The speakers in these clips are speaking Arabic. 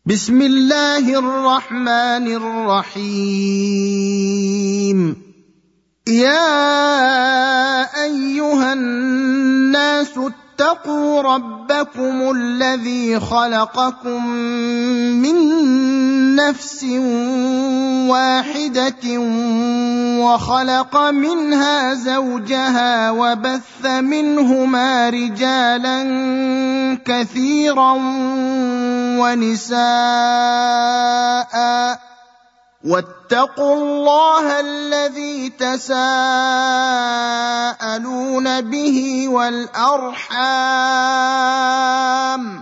بسم الله الرحمن الرحيم. يا أيها الناس اتقوا ربكم الذي خلقكم من نفس واحدة وخلق منها زوجها وبث منهما رجالا كثيرا ونساء واتقوا الله الذي تساءلون به والأرحام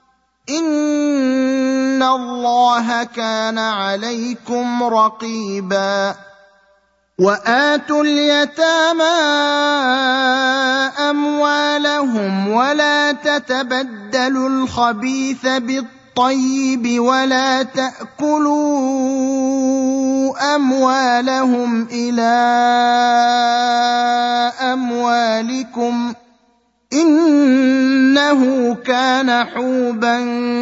إن الله كان عليكم رقيبا. وآتوا اليتامى أموالهم ولا تتبدلوا الخبيث بالطيب ولا تأكلوا أموالهم إلى أموالكم إنه كان حوبا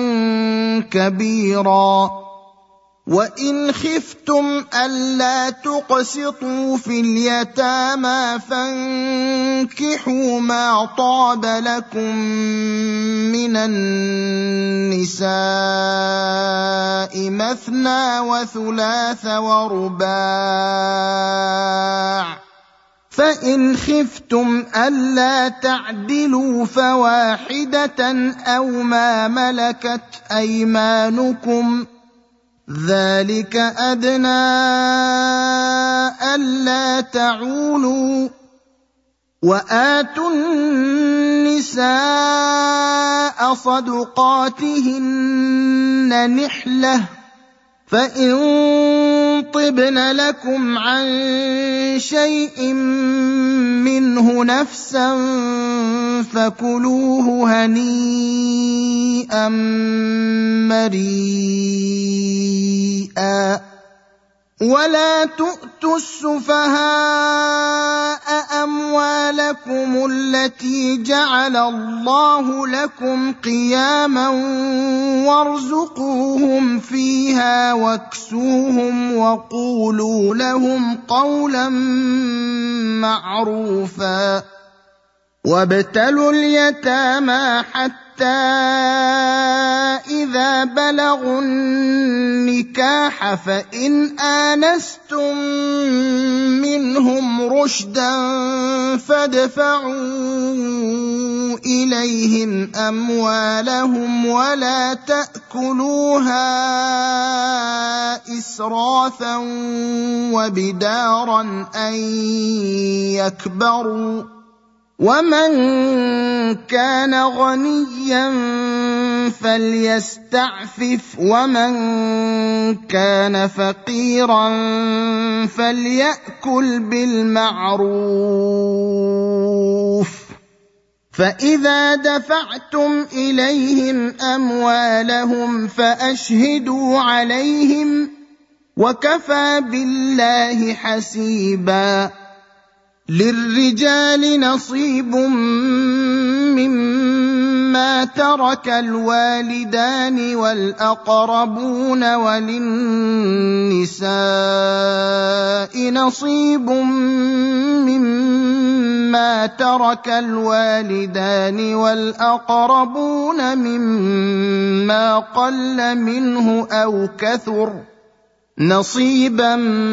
كبيرا. وإن خفتم ألا تقسطوا في اليتامى فانكحوا ما طاب لكم من النساء مثنى وثلاث ورباع، فإن خفتم ألا تعدلوا فواحدة أو ما ملكت أيمانكم ذلك أدنى ألا تعولوا. وآتوا النساء صدقاتهن نحلة فإن طبن لكم عن شيء منه نفسا فكلوه هنيئا مريئا. ولا تؤتوا السفهاء أموالكم التي جعل الله لكم قياما وارزقوهم فيها واكسوهم وقولوا لهم قولا معروفا. وابتلوا اليتامى حتى إذا بلغوا النكاح فإن آنستم منهم رشدا فادفعوا إليهم أموالهم ولا تأكلوها إسرافا وبدارا أن يكبروا. ومن كان غنيا فليستعفف ومن كان فقيرا فليأكل بالمعروف. فإذا دفعتم إليهم أموالهم فأشهدوا عليهم وكفى بالله حسيبا. للرجال نصيب مما ترك الوالدان والأقربون وللنساء نصيب مما ترك الوالدان والأقربون مما قل منه أو كثر نصيبا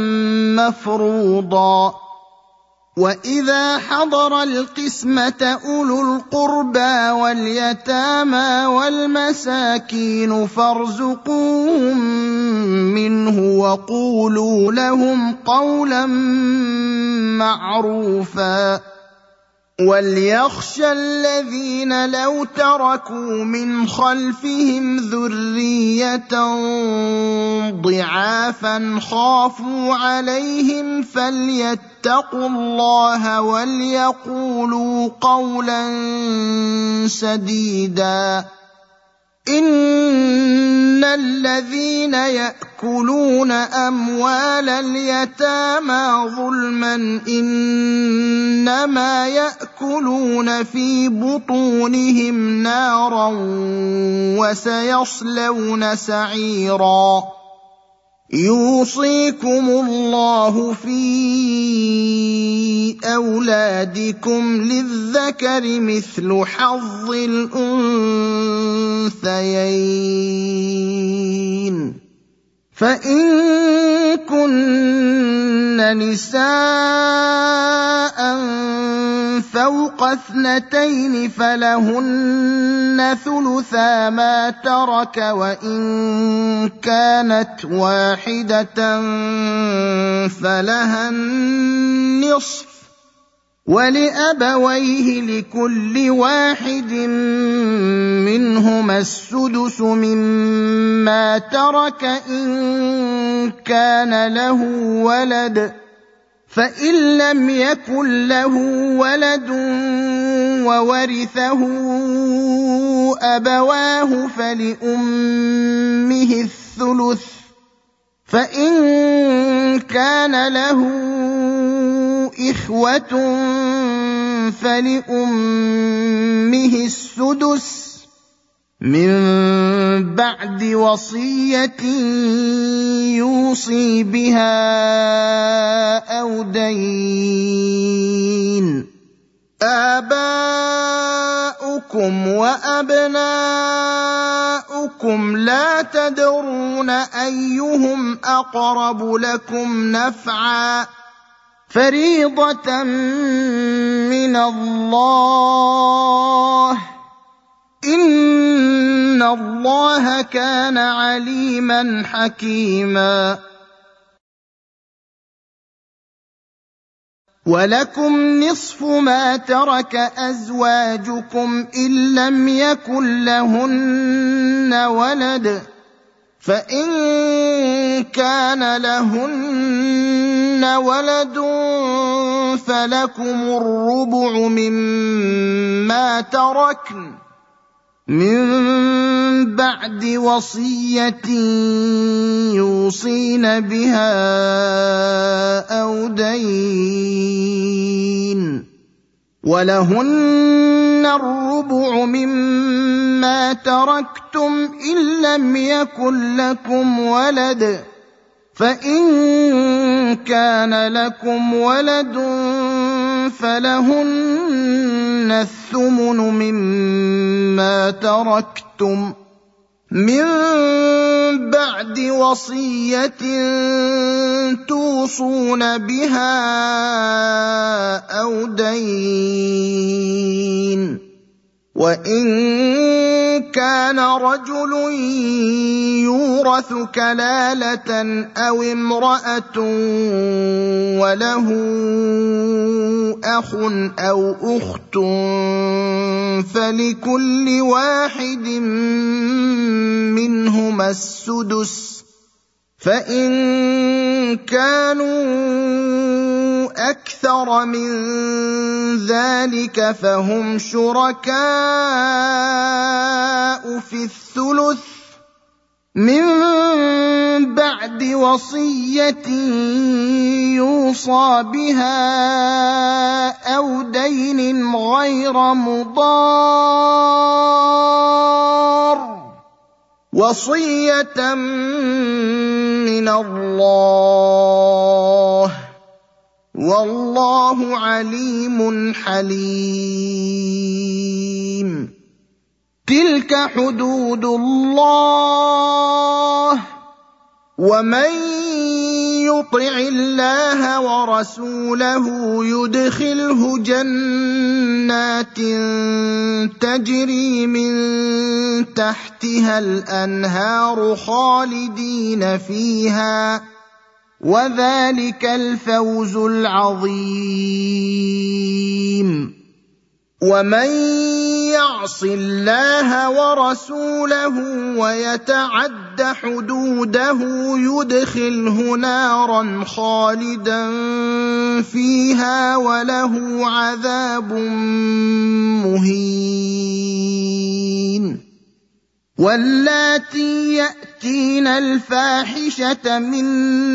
مفروضا. وإذا حضر القسمة أولو القربى واليتامى والمساكين فارزقوهم منه وقولوا لهم قولا معروفا. وليخشى الذين لو تركوا من خلفهم ذرية ضعافا خافوا عليهم فليتقوا الله وليقولوا قولا سديدا. إن الذين يأكلون أموال اليتامى ظلما إنما يأكلون في بطونهم نارا وسيصلون سعيرا يوصيكم الله في أولادكم للذكر مثل حظ الأنثيين فإن كن نساء فوق 2 فلهن ثلثا ما ترك وإن كانت واحدة فلها النصف ولأبويه لكل واحد منهما السدس مما ترك إن كان له ولد فإن لم يكن له ولد وورثه أبواه فلأمه الثلث فإن كان له إخوة فلأمه السدس من بعد وصية يوصي بها أو دين آباؤكم وأبناؤكم لا تدرون أيهم أقرب لكم نفعا فريضة من الله إن الله كان عليما حكيما ولكم نصف ما ترك أزواجكم إن لم يكن لهن ولد فإن كان لهن ولد فلكم الربع مما تركن من بعد وصية يوصين بها أو دين ولهن الربع مما تركتم إن لم يكن لكم ولد فإن كان لكم ولد فلهن الثمن مما تركتم من بعد وصية توصون بها أو دين وإن كان رجل يورث كلالة أو امرأة وله أخ أو أخت فلكل واحد منهما السدس فإن كانوا أكثر من ذلك فهم شركاء في الثلث من بعد وصية يوصى بها أو دين غير مضار وصية من الله والله عليم حليم تلك حدود الله ومن يطع الله ورسوله يدخله جنات تجري من تحتها الأنهار خالدين فيها وذلك الفوز العظيم ومن يعص الله ورسوله ويتعد حدوده يدخله نارا خالدا فيها وله عذاب مهين واللاتي يأتين الفاحشة من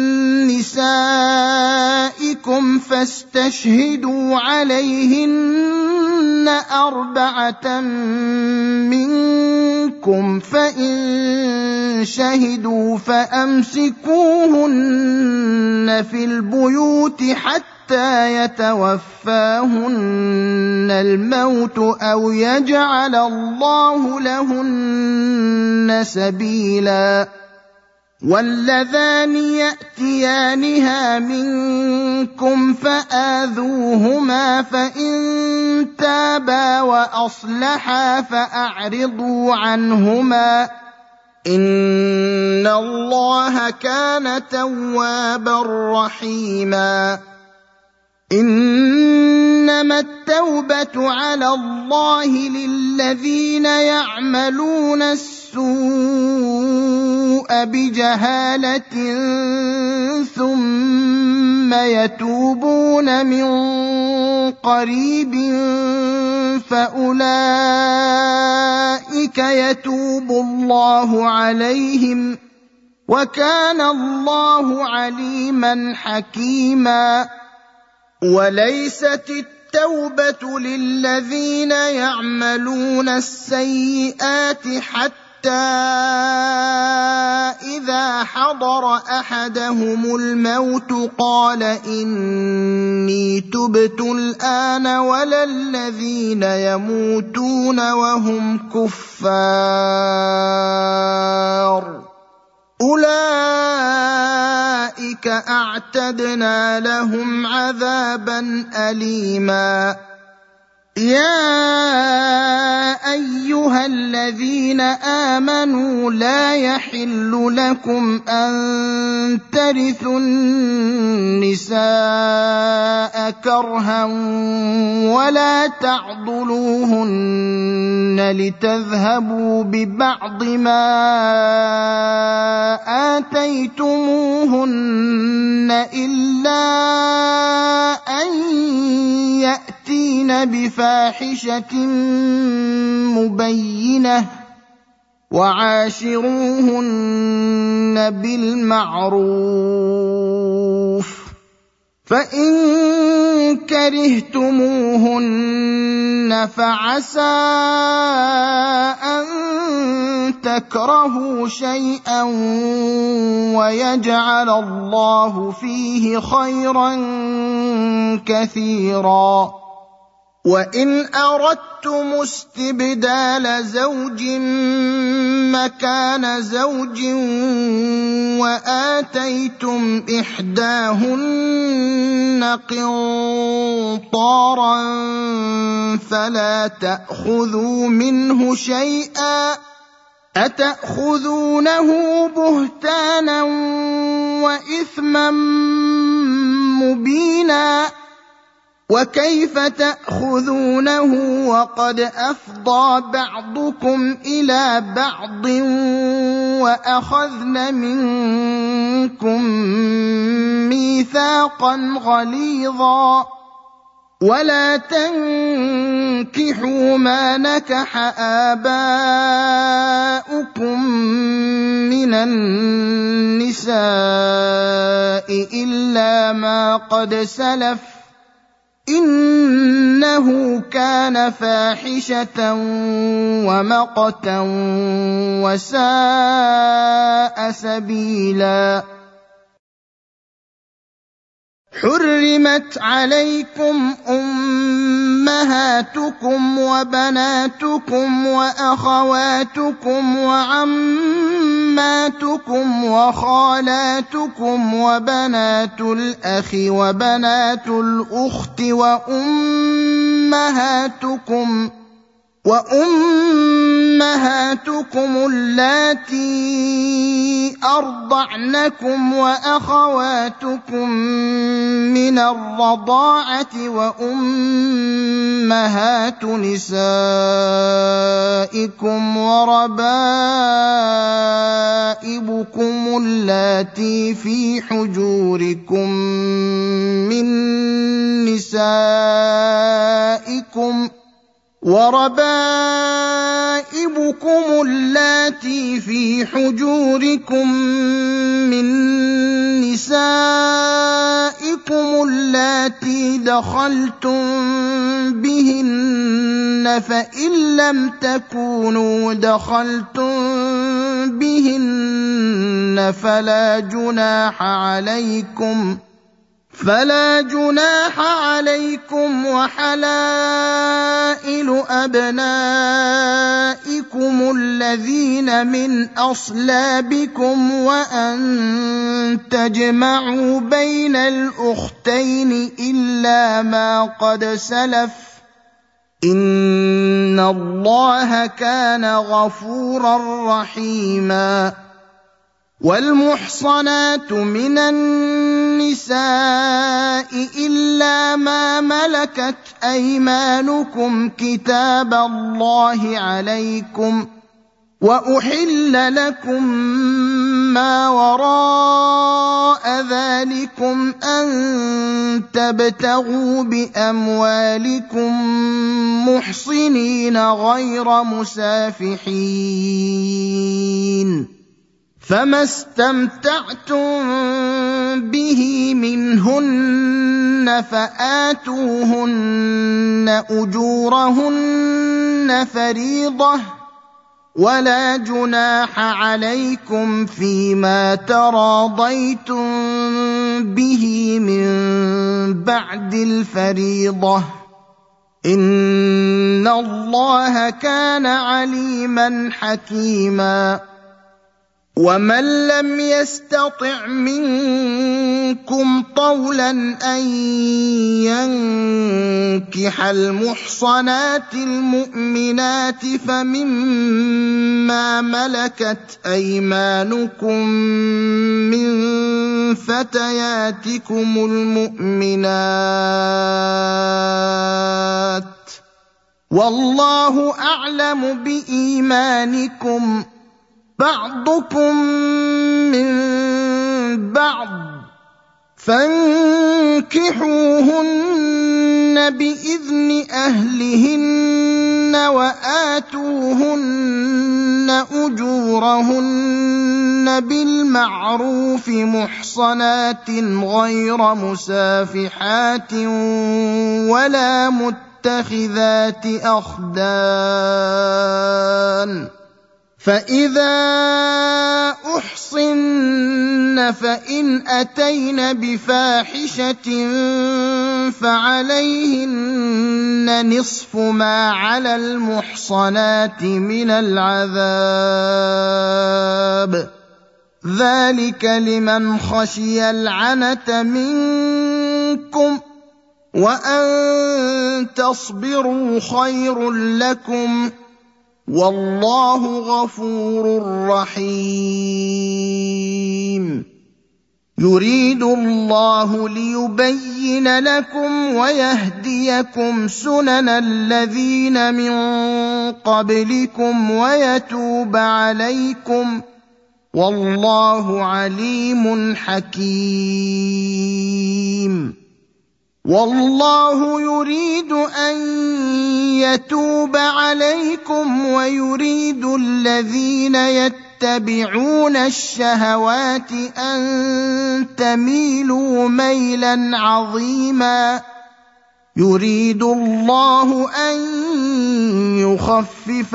نسائكم فاستشهدوا عليهن 4 منكم، فإن شهدوا فأمسكوهن في البيوت حتى يتوفاهن الموت أو يجعل الله لهن سبيلا. واللذان يأتيانها منكم فآذوهما، فإن تابا وأصلحا فأعرضوا عنهما، إن الله كان توابا رحيما. إنما التوبة على الله للذين يعملون السوء بجهالة ثم يتوبون من قريب فأولئك يتوب الله عليهم، وكان الله عليما حكيما. وليست التوبة للذين يعملون السيئات حتى إذا حضر أحدهم الموت قال إني تبت الآن، ولا الذين يموتون وهم كفار، أولئك أعتدنا لهم عذابا أليما. يا أيها الذين آمنوا لا يحل لكم أن ترثوا النساء كرها ولا تعضلوهن لتذهبوا ببعض ما آتيتموهن إلا أن يأتين بفاحشة مبينة، وعاشروهن بالمعروف، فإن كرهتموهن فعسى أن تكرهوا شيئا ويجعل الله فيه خيرا كثيرا. وإن أردتم استبدال زوج مكان زوج وآتيتم إحداهن قنطارا فلا تأخذوا منه شيئا، أتأخذونه بهتانا وإثما مبينا، وكيف تأخذونه وقد أفضى بعضكم إلى بعض وأخذن منكم ميثاقا غليظا. ولا تنكحوا ما نكح آباؤكم من النساء إلا ما قد سلف، إنه كان فاحشة ومقتا وساء سبيلا. حرمت عليكم أمهاتكم وبناتكم وأخواتكم وعماتكم وخالاتكم وبنات الأخ وبنات الأخت وأمهاتكم اللاتي أرضعنكم وأخواتكم من الرضاعة وأمهات نسائكم وربائبكم اللاتي في حجوركم من نسائكم وربائبكم اللاتي في حجوركم من نسائكم اللاتي دخلتم بهن فإن لم تكونوا دخلتم بهن فلا جناح عليكم وحلائل أبنائكم الذين من أصلابكم وأن تجمعوا بين الأختين إلا ما قد سلف إن الله كان غفورا رحيما والمحصنات من النساء إلا ما ملكت أيمانكم كتاب الله عليكم وأحل لكم ما وراء ذلكم أن تبتغوا بأموالكم محصنين غير مسافحين فما استمتعتم به منهن فآتوهن أجورهن فريضة ولا جناح عليكم فيما تراضيتم به من بعد الفريضة إن الله كان عليما حكيما ومن لم يستطع منكم طولا أن ينكح المحصنات المؤمنات فمما ملكت أيمانكم من فتياتكم المؤمنات والله أعلم بإيمانكم بعضكم من بعض فانكحوهن بإذن أهلهن وآتوهن أجورهن بالمعروف محصنات غير مسافحات ولا متخذات أخدان فإذا أحصن فإن أتين بفاحشة فعليهن نصف ما على المحصنات من العذاب ذلك لمن خشي العنة منكم وأن تصبروا خير لكم والله غفور رحيم يريد الله ليبين لكم ويهديكم سنن الذين من قبلكم ويتوب عليكم والله عليم حكيم والله يريد أن يتوب عليكم ويريد الذين يتبعون الشهوات أن تميلوا ميلا عظيما يريد الله أن يخفف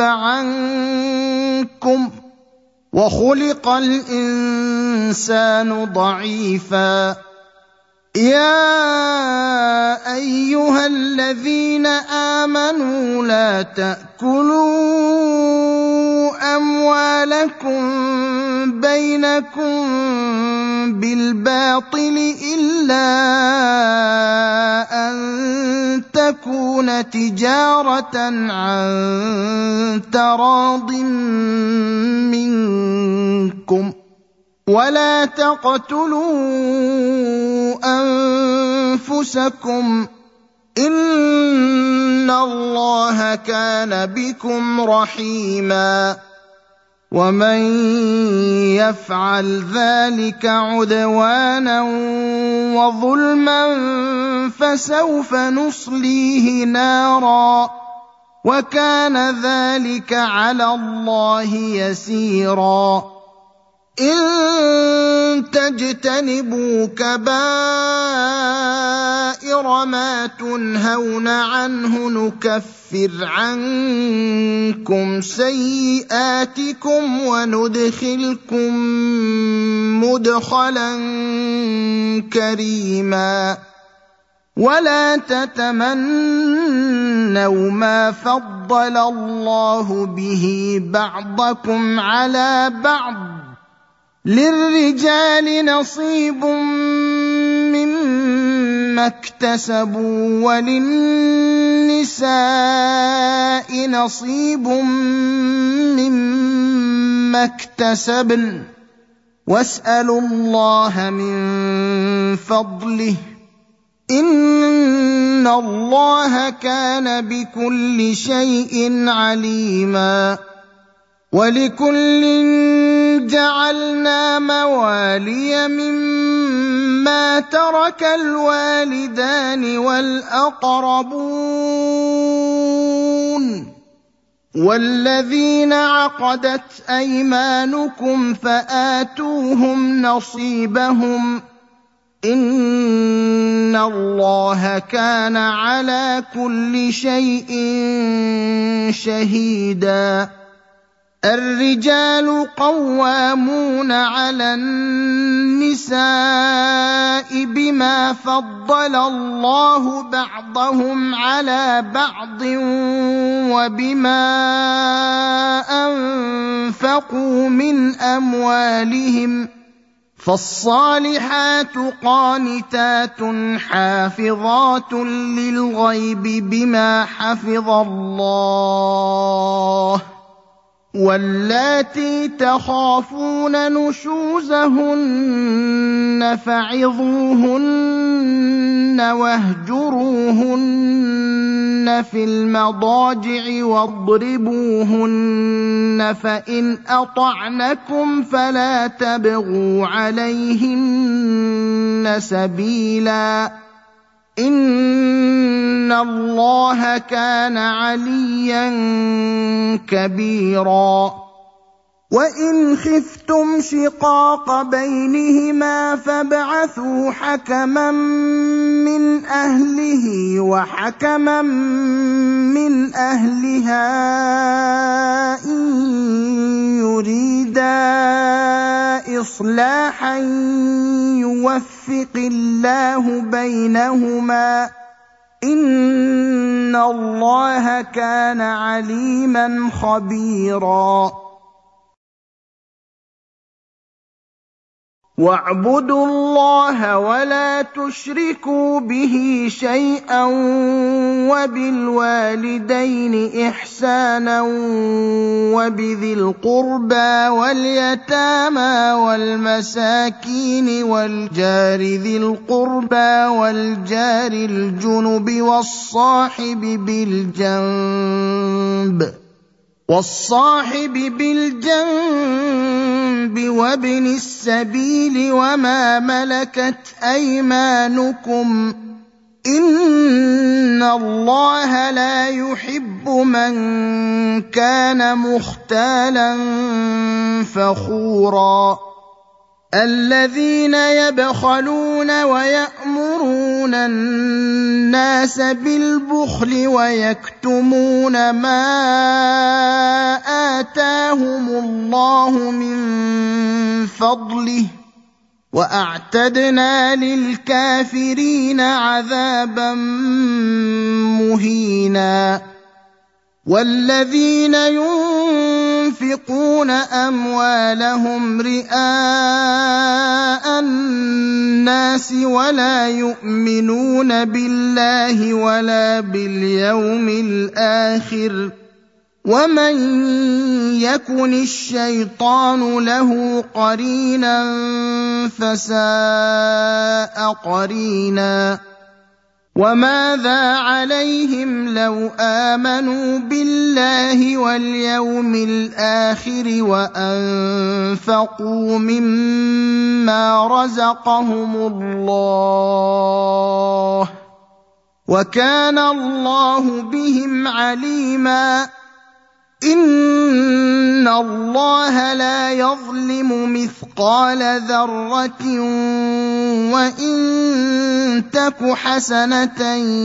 عنكم وخلق الإنسان ضعيفا يا أيها الذين آمنوا لا تأكلوا أموالكم بينكم بالباطل إلا أن تكون تجارة عن تراض منكم ولا تقتلوا أنفسكم إن الله كان بكم رحيما ومن يفعل ذلك عدوانا وظلما فسوف نصليه نارا وكان ذلك على الله يسيرا إن تجتنبوا كبائر ما تنهون عنه نكفر عنكم سيئاتكم وندخلكم مدخلا كريما ولا تتمنوا ما فضل الله به بعضكم على بعض للرجال نصيب مما اكتسبوا وللنساء نصيب مما اكتسبن واسألوا الله من فضله إن الله كان بكل شيء عليما ولكل جعلنا موالي مما ترك الوالدان والأقربون والذين عقدت أيمانكم فآتوهم نصيبهم إن الله كان على كل شيء شهيدا الرجال قوامون على النساء بما فضل الله بعضهم على بعض وبما أنفقوا من أموالهم فالصالحات قانتات حافظات للغيب بما حفظ الله واللاتي تخافون نشوزهن فعظوهن واهجروهن في المضاجع واضربوهن فإن أطعنكم فلا تبغوا عليهن سبيلا إن الله كان عليا كبيرا وإن خفتم شقاق بينهما فابعثوا حكما من أهله وحكما من أهلها إن يريدا إصلاحا يوفق الله بينهما إن الله كان عليما خبيرا واعبدوا الله ولا تشركوا به شيئا وبالوالدين إحسانا وبذي القربى واليتامى والمساكين والجار ذي القربى والجار الجنب والصاحب بالجنب وابن السبيل وما ملكت أيمانكم إن الله لا يحب من كان مختالا فخورا الذين يبخلون ويأمرون الناس بالبخل ويكتمون ما آتاهم الله من فضله وأعتدنا للكافرين عذابا مهينا والذين ينفقون أموالهم رئاء الناس ولا يؤمنون بالله ولا باليوم الآخر ومن يكن الشيطان له قرينا فساء قرينا وماذا عليهم لو آمنوا بالله واليوم الآخر وأنفقوا مما رزقهم الله وكان الله بهم عليما إن الله لا يظلم مثقال ذرة وإن تك حسنة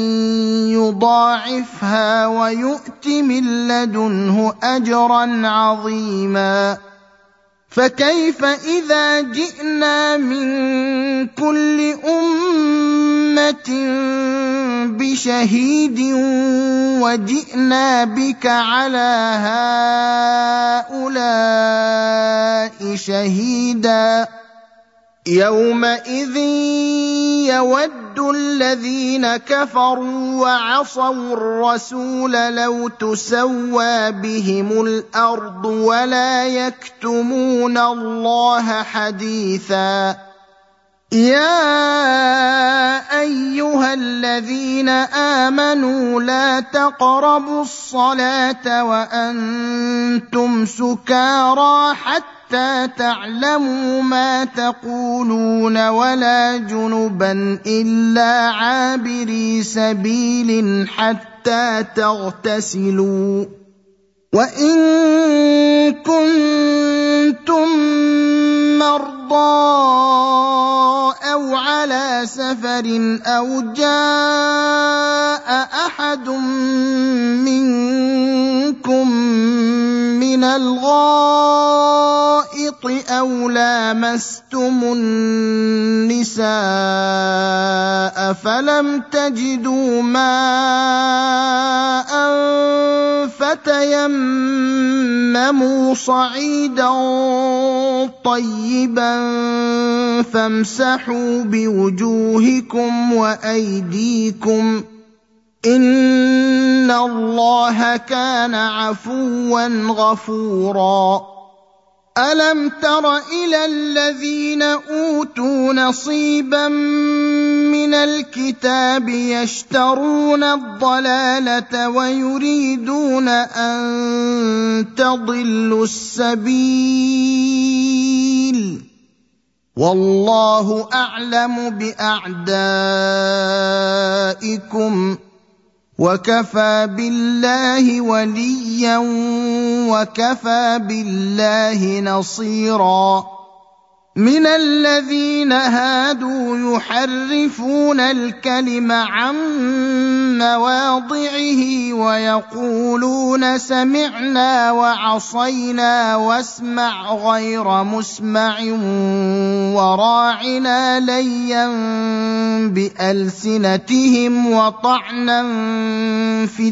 يضاعفها ويؤت من لدنه أجرا عظيما فكيف إذا جئنا من كل أمة بشهيد وجئنا بك على هؤلاء شهيدا يومئذ يود الذين كفروا وعصوا الرسول لو تسوى بهم الأرض ولا يكتمون الله حديثا يا أيها الذين آمنوا لا تقربوا الصلاة وأنتم سكارى حتى تعلموا ما تقولون ولا جنبا إلا عابري سبيل حتى تغتسلوا وإن كنتم مرضى أو على سفر أو جاء أحد منكم من الغائط أو لامستم النساء فلم تجدوا ماء فتيمموا صعيدا طيبا فامسحوا بوجوهكم وأيديكم إن الله كان عفوا غفورا ألم تر إلى الذين أوتوا نصيبا من الكتاب يشترون الضلالة ويريدون أن تضلوا السبيل والله أعلم بأعدائكم وكفى بالله وليا وكفى بالله نصيرا من الذين هادوا يحرفون الكلم عن مواضعه ويقولون سمعنا وعصينا واسمع غير مسمع وراعنا ليا بألسنتهم وطعنا في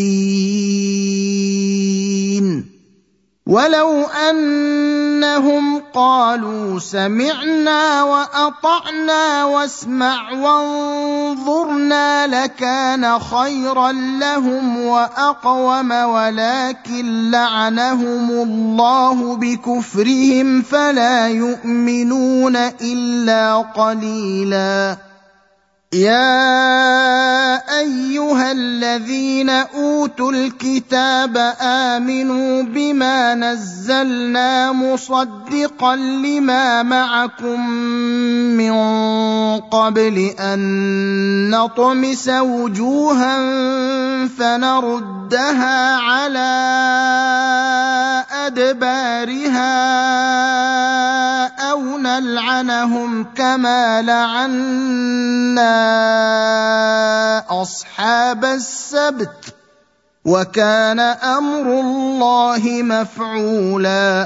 الدين ولو أنهم قالوا سمعنا وأطعنا واسمع وانظرنا لكان خيرا لهم وأقوم ولكن لعنهم الله بكفرهم فلا يؤمنون إلا قليلا يا أيها الذين أوتوا الكتاب آمنوا بما نزلنا مصدقا لما معكم من قبل أن نطمس وجوها فنردها على أدبارها أو نلعنهم كما لعنا أصحاب السبت وكان أمر الله مفعولا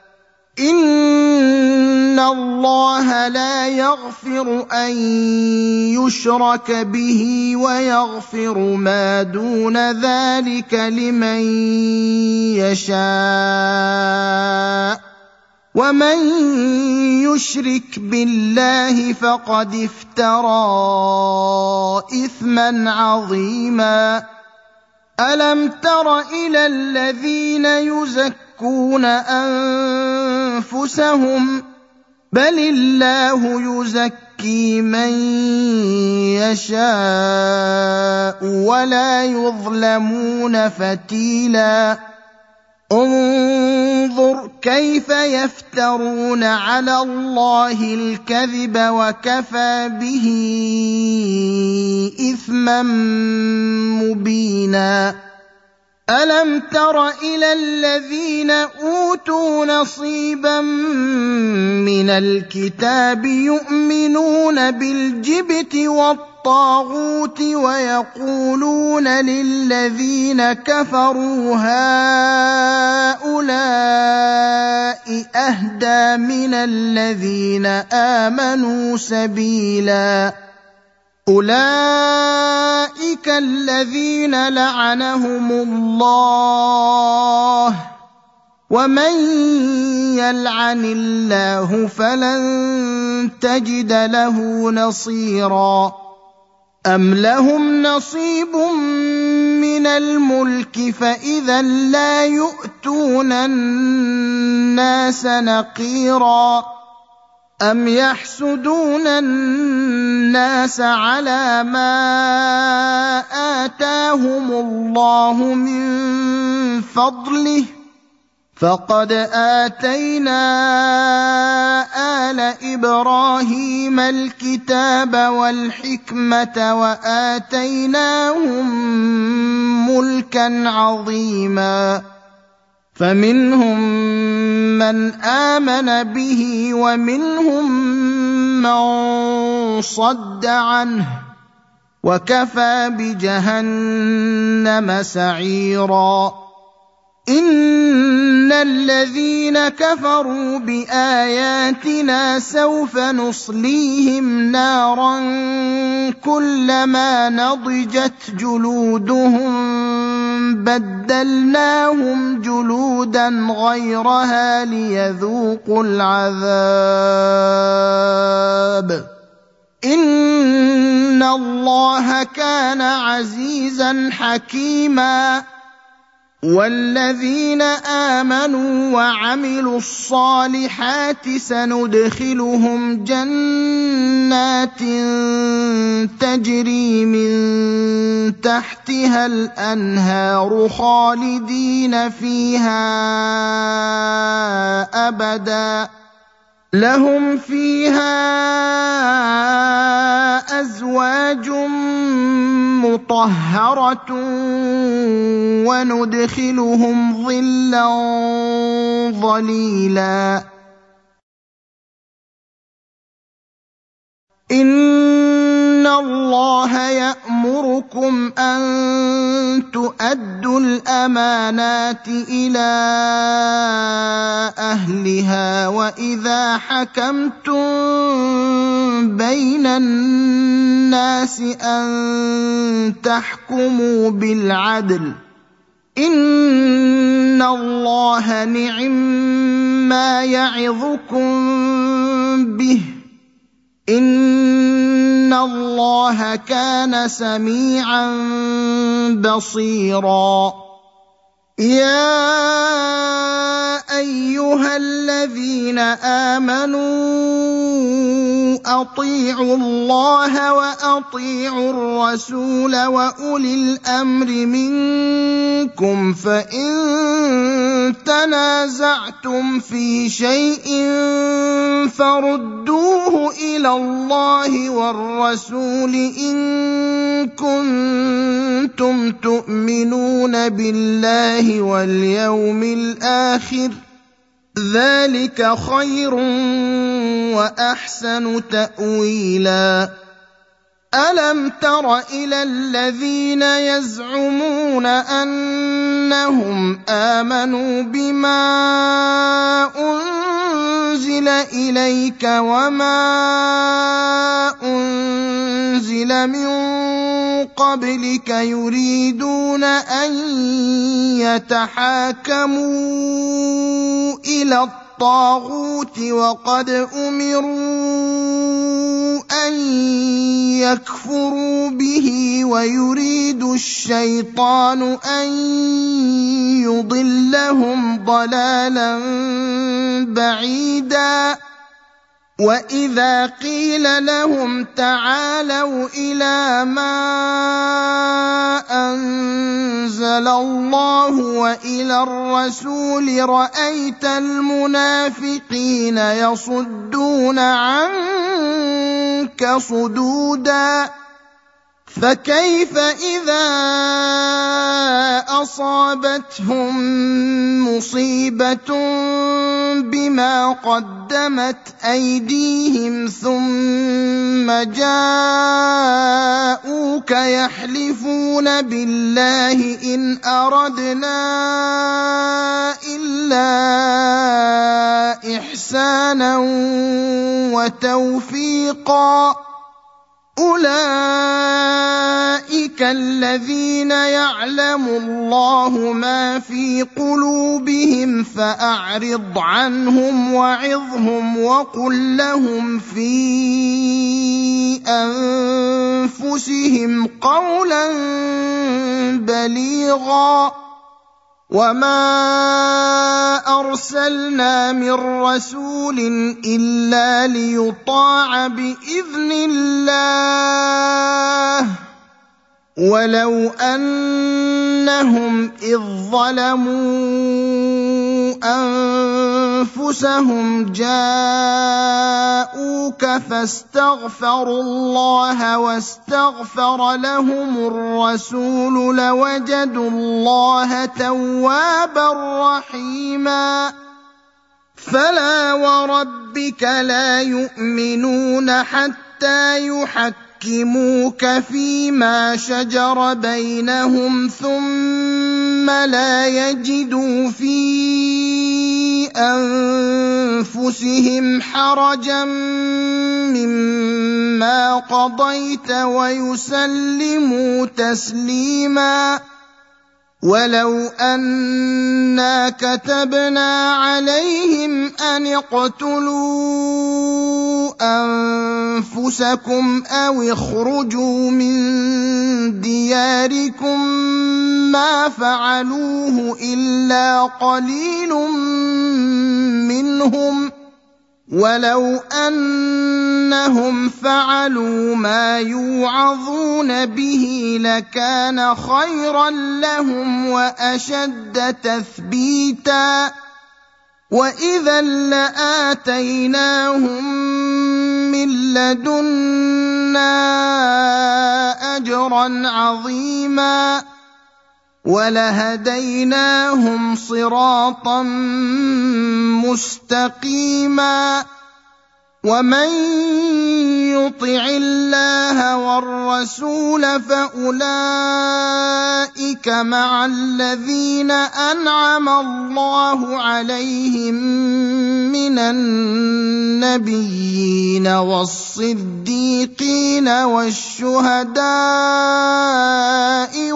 إن الله لا يغفر أن يشرك به ويغفر ما دون ذلك لمن يشاء ومن يشرك بالله فقد افترى إثما عظيما ألم تر إلى الذين يزكون أنفسهم بل الله يزكي من يشاء ولا يظلمون فتيلا انظر كيف يفترون على الله الكذب وكفى به إثما مبينا ألم تر إلى الذين أوتوا نصيبا من الكتاب يؤمنون بالجبت والطاغوت ويقولون للذين كفروا هؤلاء أهدى من الذين آمنوا سبيلا أولئك الذين لعنهم الله ومن يلعن الله فلن تجد له نصيرا أم لهم نصيب من الملك فإذا لا يؤتون الناس نقيرا أم يحسدون الناس على ما آتاهم الله من فضله فقد آتينا آل إبراهيم الكتاب والحكمة وآتيناهم ملكا عظيما فمنهم من آمن به ومنهم من صد عنه وكفى بجهنم سعيرا إن الذين كفروا بآياتنا سوف نصليهم نارا كلما نضجت جلودهم بدلناهم جلودا غيرها ليذوقوا العذاب إن الله كان عزيزا حكيما والذين آمنوا وعملوا الصالحات سندخلهم جنات تجري من تحتها الأنهار خالدين فيها أبدا لهم فيها أزواج مطهرة وندخلهم ظلا ظليلا إن الله يأمركم أن تؤدوا الأمانات إلى أهلها وإذا حكمتم بين الناس أن تحكموا بالعدل إن الله نعما يعظكم به إن الله كان سميعا بصيرا يا أيها الذين آمنوا أطيعوا الله وأطيعوا الرسول وأولي الأمر منكم فإن تنازعتم في شيء فردوه إلى الله والرسول إن كنتم تؤمنون بالله واليوم الآخر ذلك خير وأحسن تأويلا ألم تر إلى الذين يزعمون أنهم آمنوا بما أنزل إليك وما أنزل من قبلك يريدون أن يتحاكموا إلى الطاغوت وقد أمروا أن يكفروا به ويريد الشيطان أن يضلهم ضلالا بعيدا وَإِذَا قِيلَ لَهُمْ تَعَالَوْا إِلَىٰ مَا أَنزَلَ اللَّهُ وَإِلَى الرَّسُولِ رَأَيْتَ الْمُنَافِقِينَ يَصُدُّونَ عَنكَ صُدُودًا فَكَيْفَ إِذَا أَصَابَتْهُم مُّصِيبَةٌ بِمَا قَدَّمَتْ أَيْدِيهِمْ ثُمَّ جَاءُوكَ يَحْلِفُونَ بِاللَّهِ إِنْ أَرَدْنَا إِلَّا إِحْسَانًا وَتَوْفِيقًا أُولَٰئِكَ الَّذِينَ يَعْلَمُ اللَّهُ مَا فِي قُلُوبِهِمْ فَأَعْرِضْ عَنْهُمْ وَعِظْهُمْ وَقُل لَّهُمْ فِي أَنفُسِهِمْ قَوْلًا بَلِيغًا وَمَا أَرْسَلْنَا مِن رَّسُولٍ إِلَّا لِيُطَاعَ بِإِذْنِ اللَّهِ وَلَوْ أَنَّهُمْ إِذ ظَّلَمُوا أَنفُسَهُمْ جَاءُوكَ فَاسْتَغْفَرُوا اللَّهَ وَاسْتَغْفَرَ لَهُمُ الرَّسُولُ لَوَجَدُوا اللَّهَ تَوَّابًا رَّحِيمًا فَلَا وَرَبِّكَ لَا يُؤْمِنُونَ حَتَّىٰ يُحَكِّمُوكَ فِيمَا شَجَرَ بَيْنَهُمْ ثُمَّ لَا يَجِدُوا فِي أَنفُسِهِمْ حَرَجًا مِّمَّا قَضَيْتَ وَيُسَلِّمُوا تَسْلِيمًا وَلَوْ أَنَّا كَتَبْنَا عَلَيْهِمْ أَنِ اقْتُلُوا أَنفُسَكُمْ أَوِ اخْرُجُوا مِن دِيَارِكُم مَّا فَعَلُوهُ إِلَّا قَلِيلٌ مِّنْهُمْ وَلَوْ أَنَّهُمْ فَعَلُوا مَا يُوعَظُونَ بِهِ لَكَانَ خَيْرًا لَّهُمْ وَأَشَدَّ تَثْبِيتًا وَإِذًا لَّآتَيْنَاهُم مِّن لَّدُنَّا أَجْرًا عَظِيمًا وَلَهَدَيْنَاهُمْ صِرَاطًا مُّسْتَقِيمًا وَمَن يُطِعِ اللَّهَ وَالرَّسُولَ فَأُولَٰئِكَ مَعَ الَّذِينَ أَنْعَمَ اللَّهُ عَلَيْهِم مِّنَ النَّبِيِّينَ وَالصِّدِّيقِينَ وَالشُّهَدَاءِ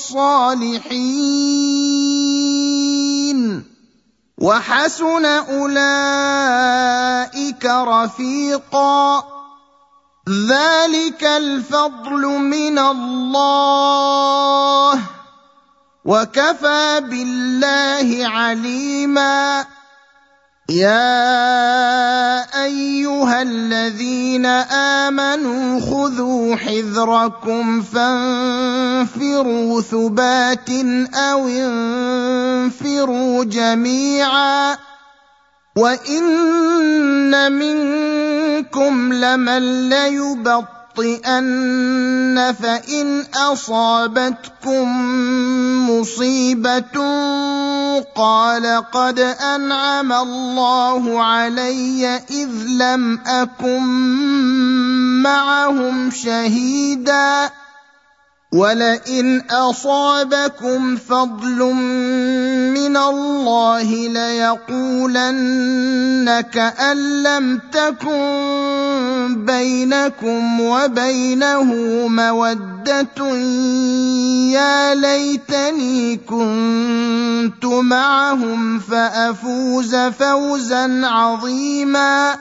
وَالصَّالِحِينَ وَحَسُنَ أُولَٰئِكَ رَفِيقًا ذَلِكَ الْفَضْلُ مِنَ اللَّهِ وَكَفَىٰ بِاللَّهِ عَلِيمًا يَا أَيُّهَا الَّذِينَ آمَنُوا خُذُوا حِذْرَكُمْ فَانفِرُوا ثُبَاتٍ أَوِ انفِرُوا جَمِيعًا وَإِنَّ مِنكُمْ لَمَن لَّيُبَطِّئَنَّ فَإِنْ أَصَابَتْكُم مُّصِيبَةٌ قَالَ قَدْ أَنْعَمَ اللَّهُ عَلَيَّ إِذْ لَمْ أَكُن مَّعَهُمْ شَهِيدًا وَلَئِنْ أَصَابَكُمْ فَضْلٌ مِّنَ اللَّهِ لَيَقُولَنَّ كَأَن لَّمْ تَكُن بَيْنَكُمْ وَبَيْنَهُ مَوَدَّةٌ يَا لَيْتَنِي كُنتُ مَعَهُمْ فَأَفُوزَ فَوْزًا عَظِيمًا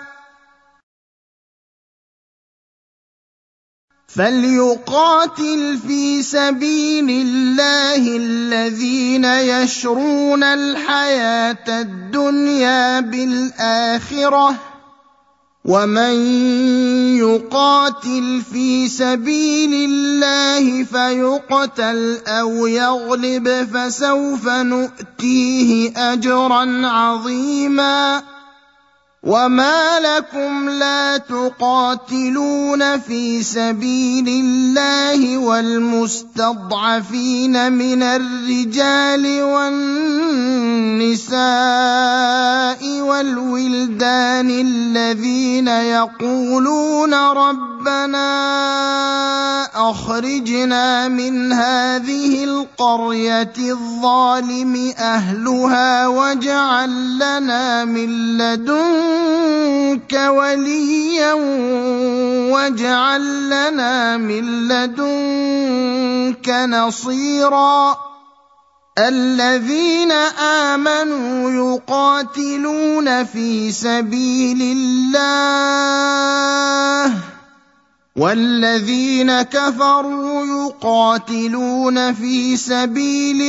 فَلْيُقَاتِلْ فِي سَبِيلِ اللَّهِ الَّذِينَ يَشْرُونَ الْحَيَاةَ الدُّنْيَا بِالْآخِرَةِ ومن يقاتل في سبيل الله فيقتل أو يغلب فسوف نؤتيه أجرا عظيما وما لكم لا تقاتلون في سبيل الله والمستضعفين من الرجال والنساء والولدان الذين يقولون ربنا أخرجنا من هذه القرية الظالم أهلها واجعل لنا من لدنك وليا واجعل لنا من لدنك نصيرا الذين آمنوا يقاتلون في سبيل الله والذين كفروا يقاتلون في سبيل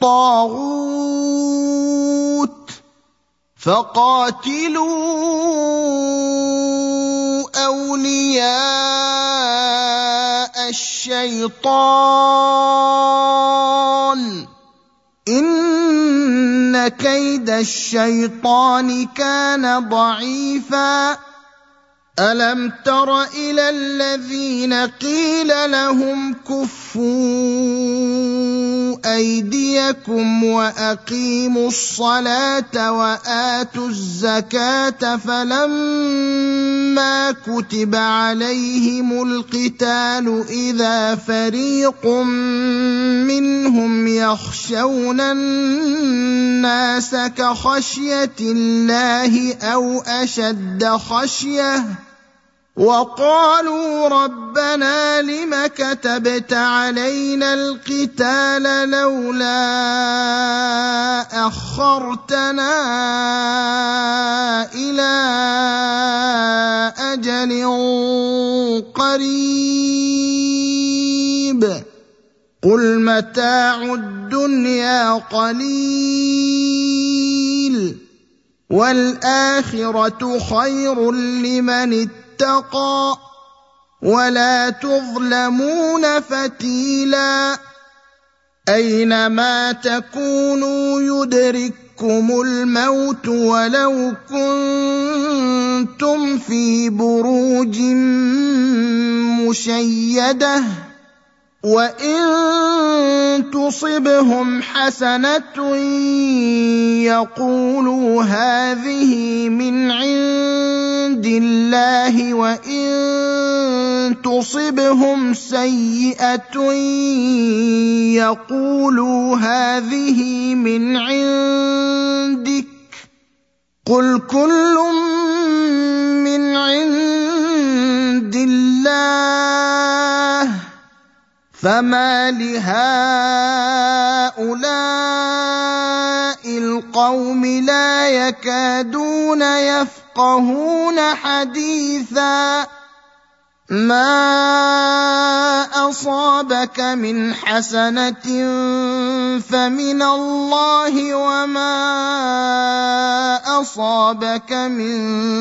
الطاغوت فقاتلوا أولياء الشيطان إن كيد الشيطان كان ضعيفا ألم تر إلى الذين قيل لهم كفوا أيديكم وأقيموا الصلاة وآتوا الزكاة فلما كتب عليهم القتال إذا فريق منهم يخشون الناس كخشية الله أو أشد خشية وقالوا ربنا لم كتبت علينا القتال لولا أخرتنا إلى أجل قريب قل متاع الدنيا قليل والآخرة خير لمن اتقى ولا تظلمون فتيلا أينما تكونوا يدرككم الموت ولو كنتم في بروج مشيدة وإن تصبهم حسنة يقولوا هذه من عند الله وإن تصبهم سيئة يقولوا هذه من عندك قل كل من عند الله فما لهؤلاء القوم لا يكادون يفقهون حديثا ما أصابك من حسنة فمن الله وما أصابك من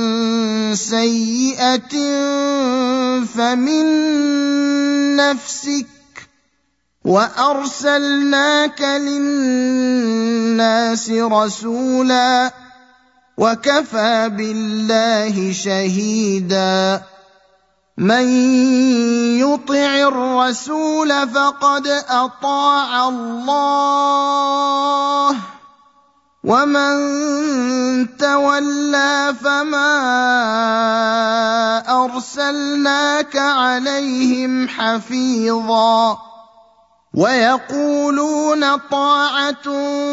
سيئة فمن نفسك وأرسلناك للناس رسولا وكفى بالله شهيدا من يطع الرسول فقد أطاع الله ومن تولى فما أرسلناك عليهم حفيظا ويقولون طاعة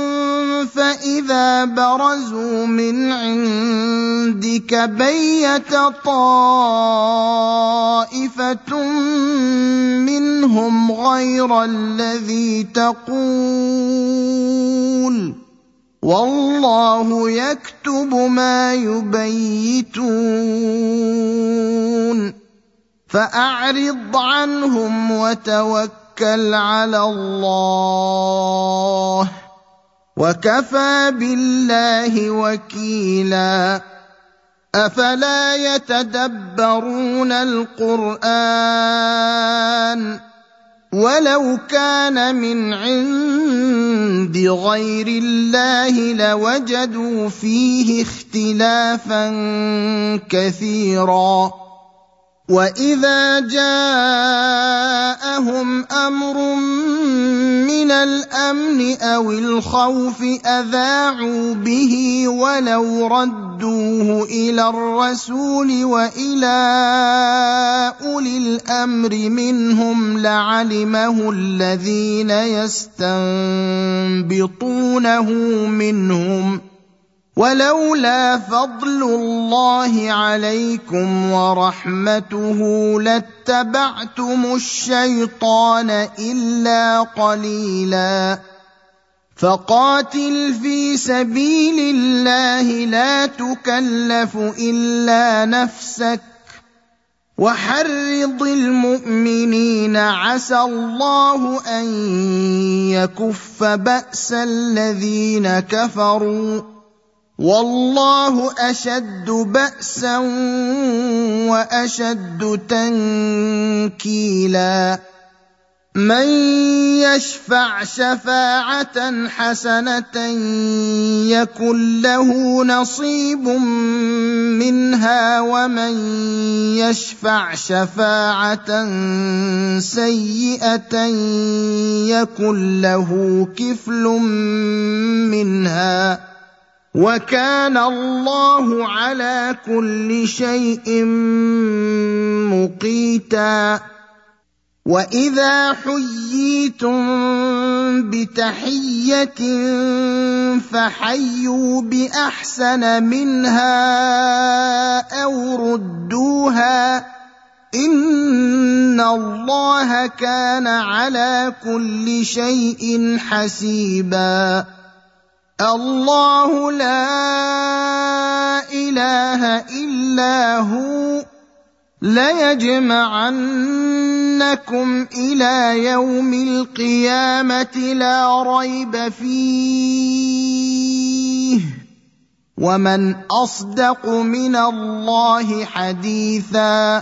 فإذا برزوا من عندك بيت طائفة منهم غير الذي تقول والله يكتب ما يبيتون فأعرض عنهم وتوكل على الله وكفى بالله وكيلا أفلا يتدبرون القرآن ولو كان من عند غير الله لوجدوا فيه اختلافا كثيرا وإذا جاءهم أمر من الأمن أو الخوف أذاعوا به ولو ردوه إلى الرسول وإلى أولي الأمر منهم لعلمه الذين يستنبطونه منهم ولولا فضل الله عليكم ورحمته لاتبعتم الشيطان إلا قليلا فقاتل في سبيل الله لا تكلف إلا نفسك وحرض المؤمنين عسى الله أن يكف بأس الذين كفروا والله أشد بأسا وأشد تنكيلا من يشفع شفاعة حسنة يكن له نصيب منها ومن يشفع شفاعة سيئة يكن له كفل منها وكان الله على كل شيء مقيتا وإذا حييتم بتحية فحيوا بأحسن منها أو ردوها إن الله كان على كل شيء حسيبا الله لا إله إلا هو ليجمعنكم إلى يوم القيامة لا ريب فيه ومن أصدق من الله حديثا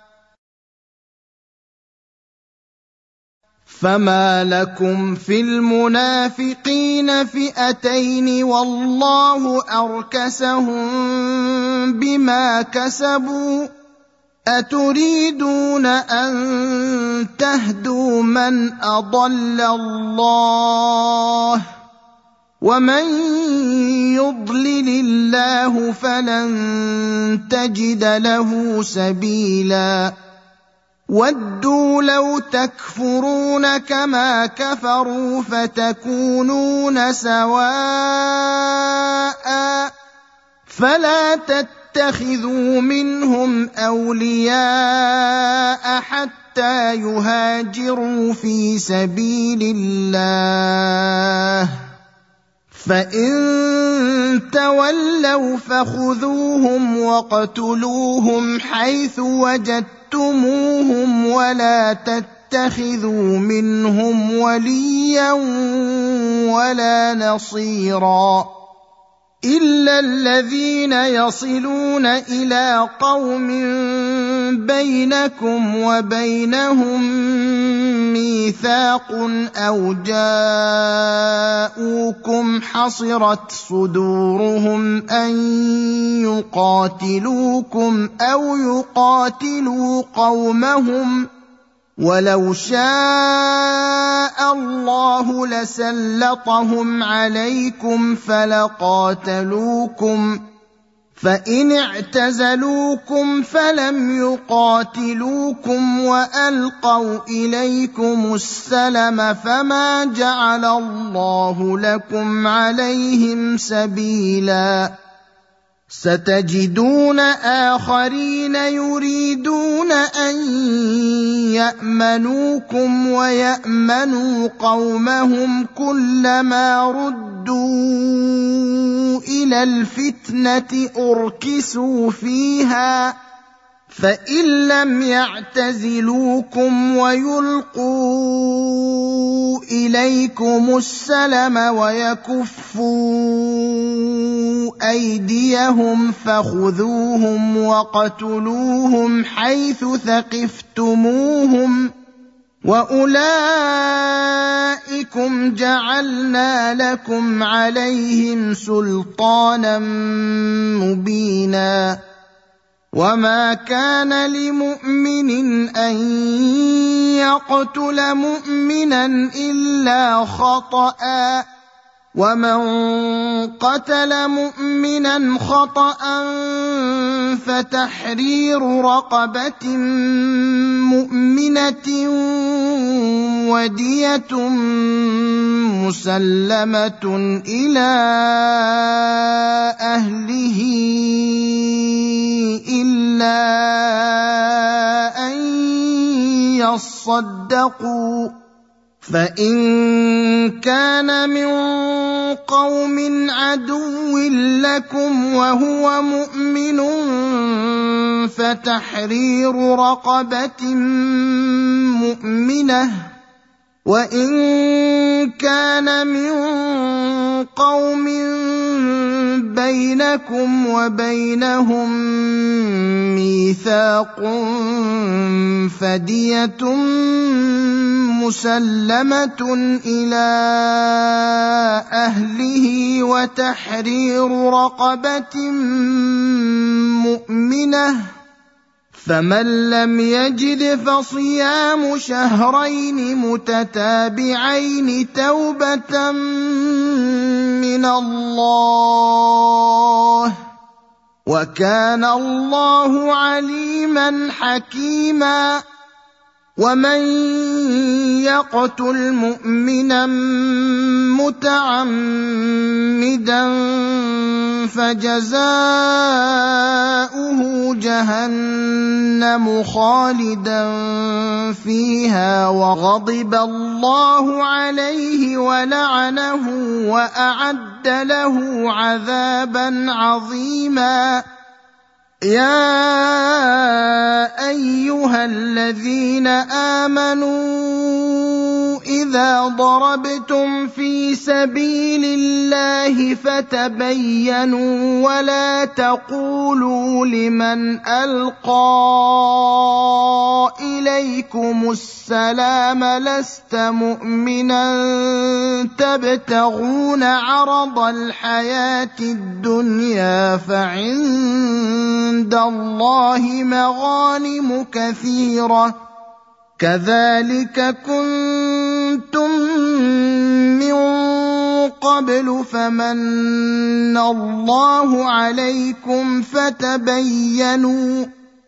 فما لكم في المنافقين فئتين والله أركسهم بما كسبوا أتريدون أن تهدوا من أضل الله ومن يضلل الله فلن تجد له سبيلا ودوا لو تكفرون كما كفروا فتكونون سواء فلا تتخذوا منهم أولياء حتى يهاجروا في سبيل الله فإن تولوا فخذوهم واقتلوهم حيث وجدتموهم ولا تتخذوا منهم وليا ولا نصيرا إلا الذين يصلون إلى قوم بينكم وبينهم ميثاق أو جاءوكم حصرت صدورهم أن يقاتلوكم أو يقاتلوا قومهم ولو شاء الله لسلطهم عليكم فلقاتلوكم فإن اعتزلوكم فلم يقاتلوكم وألقوا إليكم السلم فما جعل الله لكم عليهم سبيلا ستجدون آخرين يريدون أن يأمنوكم ويأمنوا قومهم كلما ردوا إلى الفتنة أركسوا فيها فإن لم يعتزلوكم ويلقوا إليكم السلم ويكفوا أيديهم فخذوهم وقتلوهم حيث ثقفتموهم وأولئكم جعلنا لكم عليهم سلطانا مبينا وما كان لمؤمن أن يقتل مؤمنا إلا خطأ ومن قتل مؤمنا خطأ فتحرير رقبة مؤمنة ودية مسلمة إلى أهله إلا أن يصدقوا فإن كان من قوم عدو لكم وهو مؤمن فتحرير رقبة مؤمنة وإن كان من قوم بينكم وبينهم ميثاق فدية مسلمة إلى أهله وتحرير رقبة مؤمنة فمن لم يجد فصيام شهرين متتابعين توبة من الله وكان الله عليما حكيما ومن يقتل مؤمنا متعمدا فجزاؤه جهنم خالدا فيها وغضب الله عليه ولعنه وأعد له عذابا عظيما يا أيها الذين آمنوا إذا ضربتم في سبيل الله فتبينوا ولا تقولوا لمن ألقى إليكم السلام لست مؤمنا تبتغون عرض الحياة الدنيا فعند الله مغانم كثيرة كذلك كنتم من قبل فمن الله عليكم فتبينوا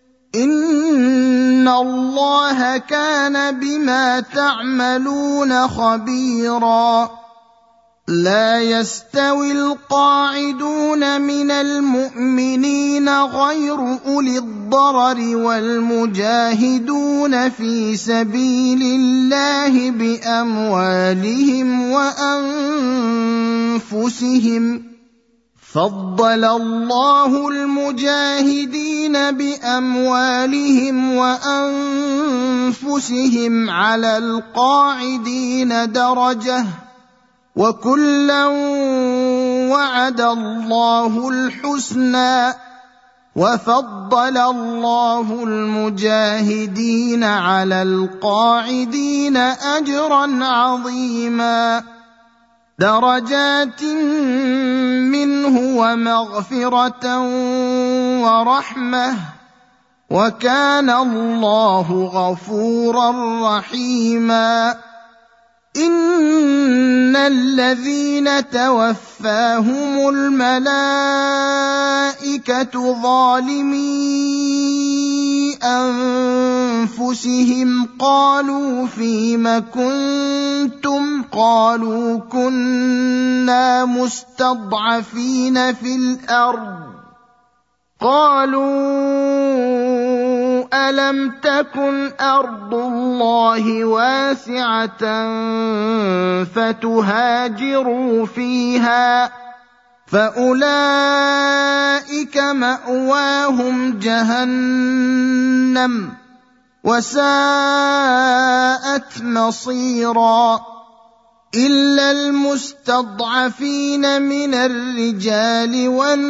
إن الله كان بما تعملون خبيرا لا يستوي القاعدون من المؤمنين غير أولي الضرر والمجاهدون في سبيل الله بأموالهم وأنفسهم فضل الله المجاهدين بأموالهم وأنفسهم على القاعدين درجة وكلا وعد الله الحسنى وفضل الله المجاهدين على القاعدين أجرا عظيما درجات منه ومغفرة ورحمة وكان الله غفورا رحيما إن الذين توفاهم الملائكة ظالمي أنفسهم قالوا فيم كنتم قالوا كنا مستضعفين في الأرض قالوا ألم تكن أرض الله واسعة فتهاجروا فيها فأولئك مأواهم جهنم وساءت مصيرا إلا المستضعفين من الرجال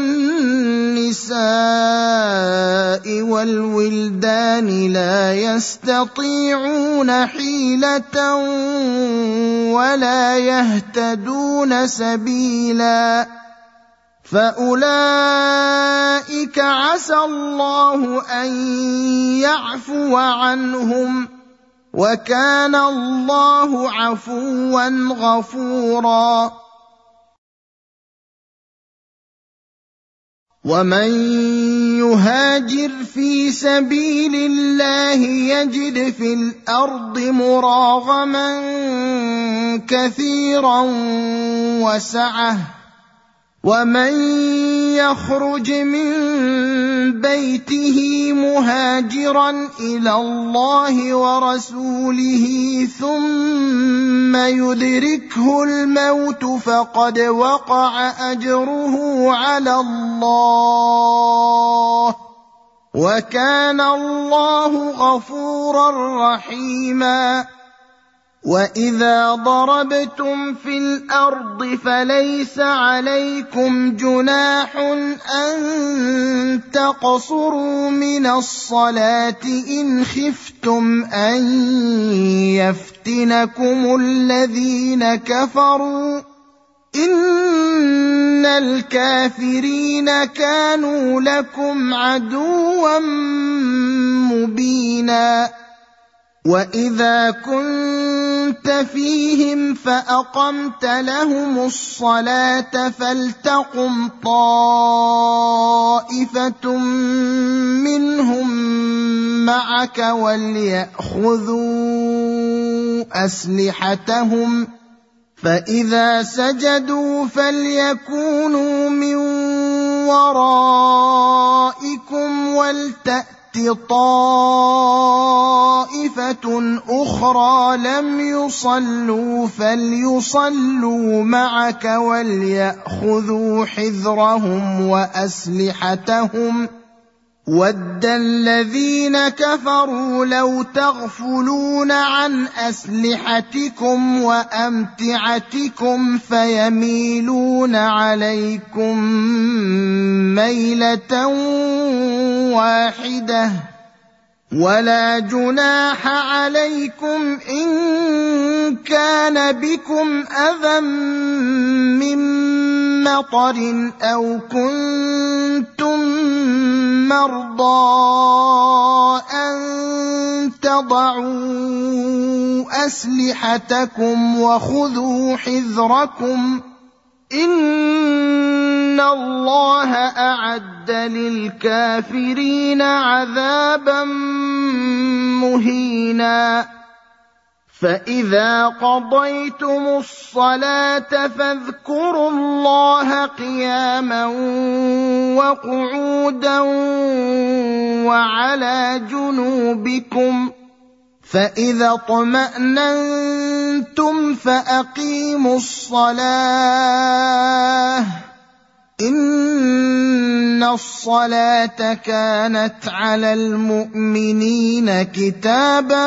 والنساء والولدان لا يستطيعون حيلة ولا يهتدون سبيلا فأولئك عسى الله أن يعفو عنهم وكان الله عفوا غفورا ومن يهاجر في سبيل الله يجد في الأرض مراغما كثيرا وسعة ومن يخرج من بيته مهاجرا إلى الله ورسوله ثم يدركه الموت فقد وقع أجره على الله وكان الله غفورا رحيما وإذا ضربتم في الأرض فليس عليكم جناح أن تقصروا من الصلاة إن خفتم أن يفتنكم الذين كفروا إن الكافرين كانوا لكم عدوا مبينا وإذا كنت فيهم فأقمت لهم الصلاة فلتقم طائفة منهم معك وليأخذوا أسلحتهم فإذا سجدوا فليكونوا من ورائكم ولتأت طائفة أخرى لم يصلوا فليصلوا معك وليأخذوا حذرهم وأسلحتهم وَدَّ الَّذِينَ كَفَرُوا لَوْ تَغْفُلُونَ عَنْ أَسْلِحَتِكُمْ وَأَمْتِعَتِكُمْ فَيَمِيلُونَ عَلَيْكُمْ مَيْلَةً وَاحِدَةً وَلَا جُنَاحَ عَلَيْكُمْ إِن كَانَ بِكُمْ أَذًى مِّن مَّطَرٍ أَوْ كُنتُم مَّرْضَىٰ أَن تَضَعُوا أَسْلِحَتَكُمْ وَخُذُوا حِذْرَكُمْ إِنَّ اللَّهَ أَعَدَّ لِلْكَافِرِينَ عَذَابًا مُّهِينًا فَإِذَا قَضَيْتُمُ الصَّلَاةَ فاذكروا اللَّهَ قِيَامًا وَقُعُودًا وَعَلَىٰ جُنُوبِكُمْ فَإِذَا اطْمَأْنَنتُمْ فَأَقِيمُوا الصَّلَاةَ إِنَّ الصَّلَاةَ كَانَتْ عَلَى الْمُؤْمِنِينَ كِتَابًا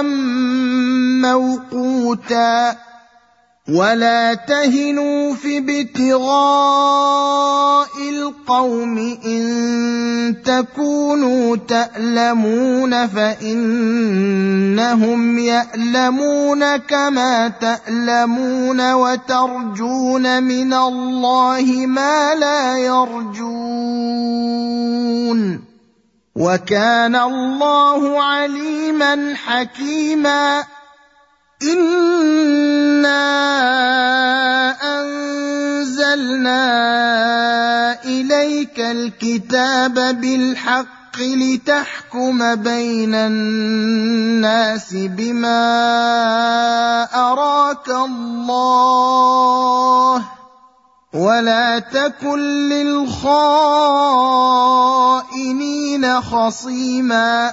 مَّوْقُوتًا وَلَا تَهِنُوا فِي ابْتِغَاءِ الْقَوْمِ إِن تَكُونُوا تَأْلَمُونَ فَإِنَّهُمْ يَأْلَمُونَ كَمَا تَأْلَمُونَ وَتَرْجُونَ مِنَ اللَّهِ مَا لَا يَرْجُونَ وَكَانَ اللَّهُ عَلِيمًا حَكِيمًا إِنَّا أَنزَلْنَا إِلَيْكَ الْكِتَابَ بِالْحَقِّ لِتَحْكُمَ بَيْنَ النَّاسِ بِمَا أَرَاكَ اللَّهُ وَلَا تَكُن لِّلْخَائِنِينَ خَصِيمًا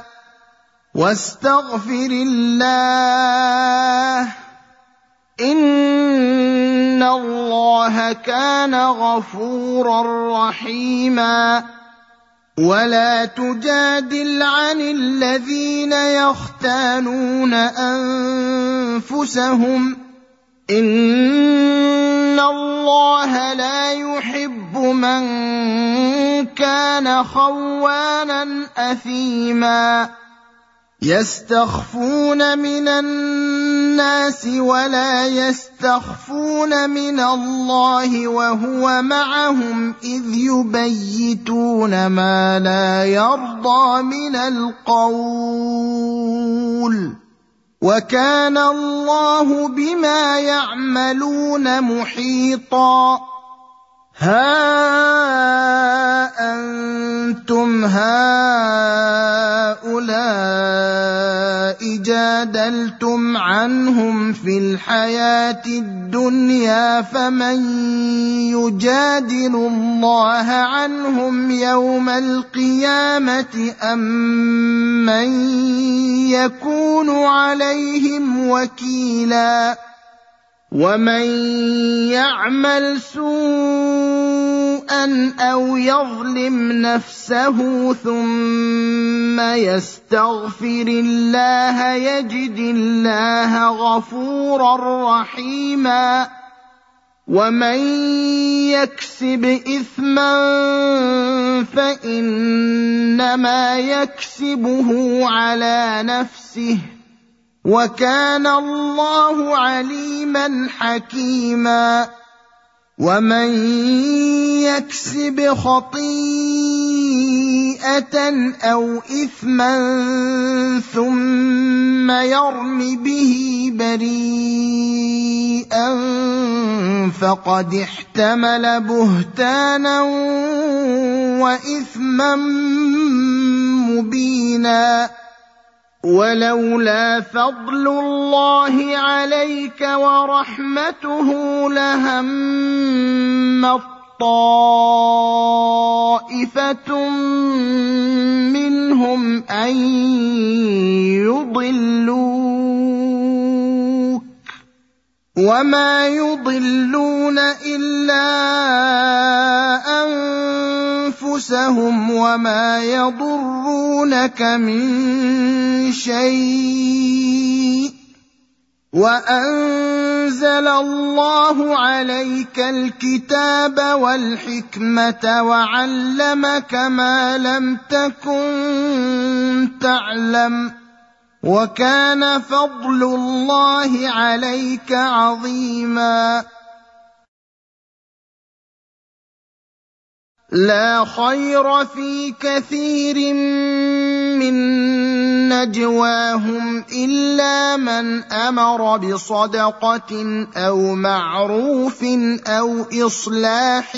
واستغفر الله إن إِنَّ اللَّهَ كَانَ غَفُورًا رَّحِيمًا ولا تجادل عن الذين يختانون أنفسهم إن الله لا يحب من كان خوانا أثيما يستخفون من الناس ولا يستخفون من الله وهو معهم إذ يبيتون ما لا يرضى من القول وكان الله بما يعملون محيطا ها أنتم هؤلاء جادلتم عنهم في الحياة الدنيا فمن يجادل الله عنهم يوم القيامة أم من يكون عليهم وكيلا ومن يعمل سوءا أو يظلم نفسه ثم يستغفر الله يجد الله غفورا رحيما ومن يكسب إثما فإنما يكسبه على نفسه وكان الله عليما حكيما ومن يكسب خطيئة أو إثما ثم يرم به بريئا فقد احتمل بهتانا وإثما مبينا ولولا فضل الله عليك ورحمته لهمت طائفة منهم أن يضلوك وما يضلون إلا أنفسهم وما يضرونك من شيء وأنزل الله عليك الكتاب والحكمة وعلمك ما لم تكن تعلم وكان فضل الله عليك عظيما لا خير في كثير من نجواهم إلا من أمر بصدقة أو معروف أو إصلاح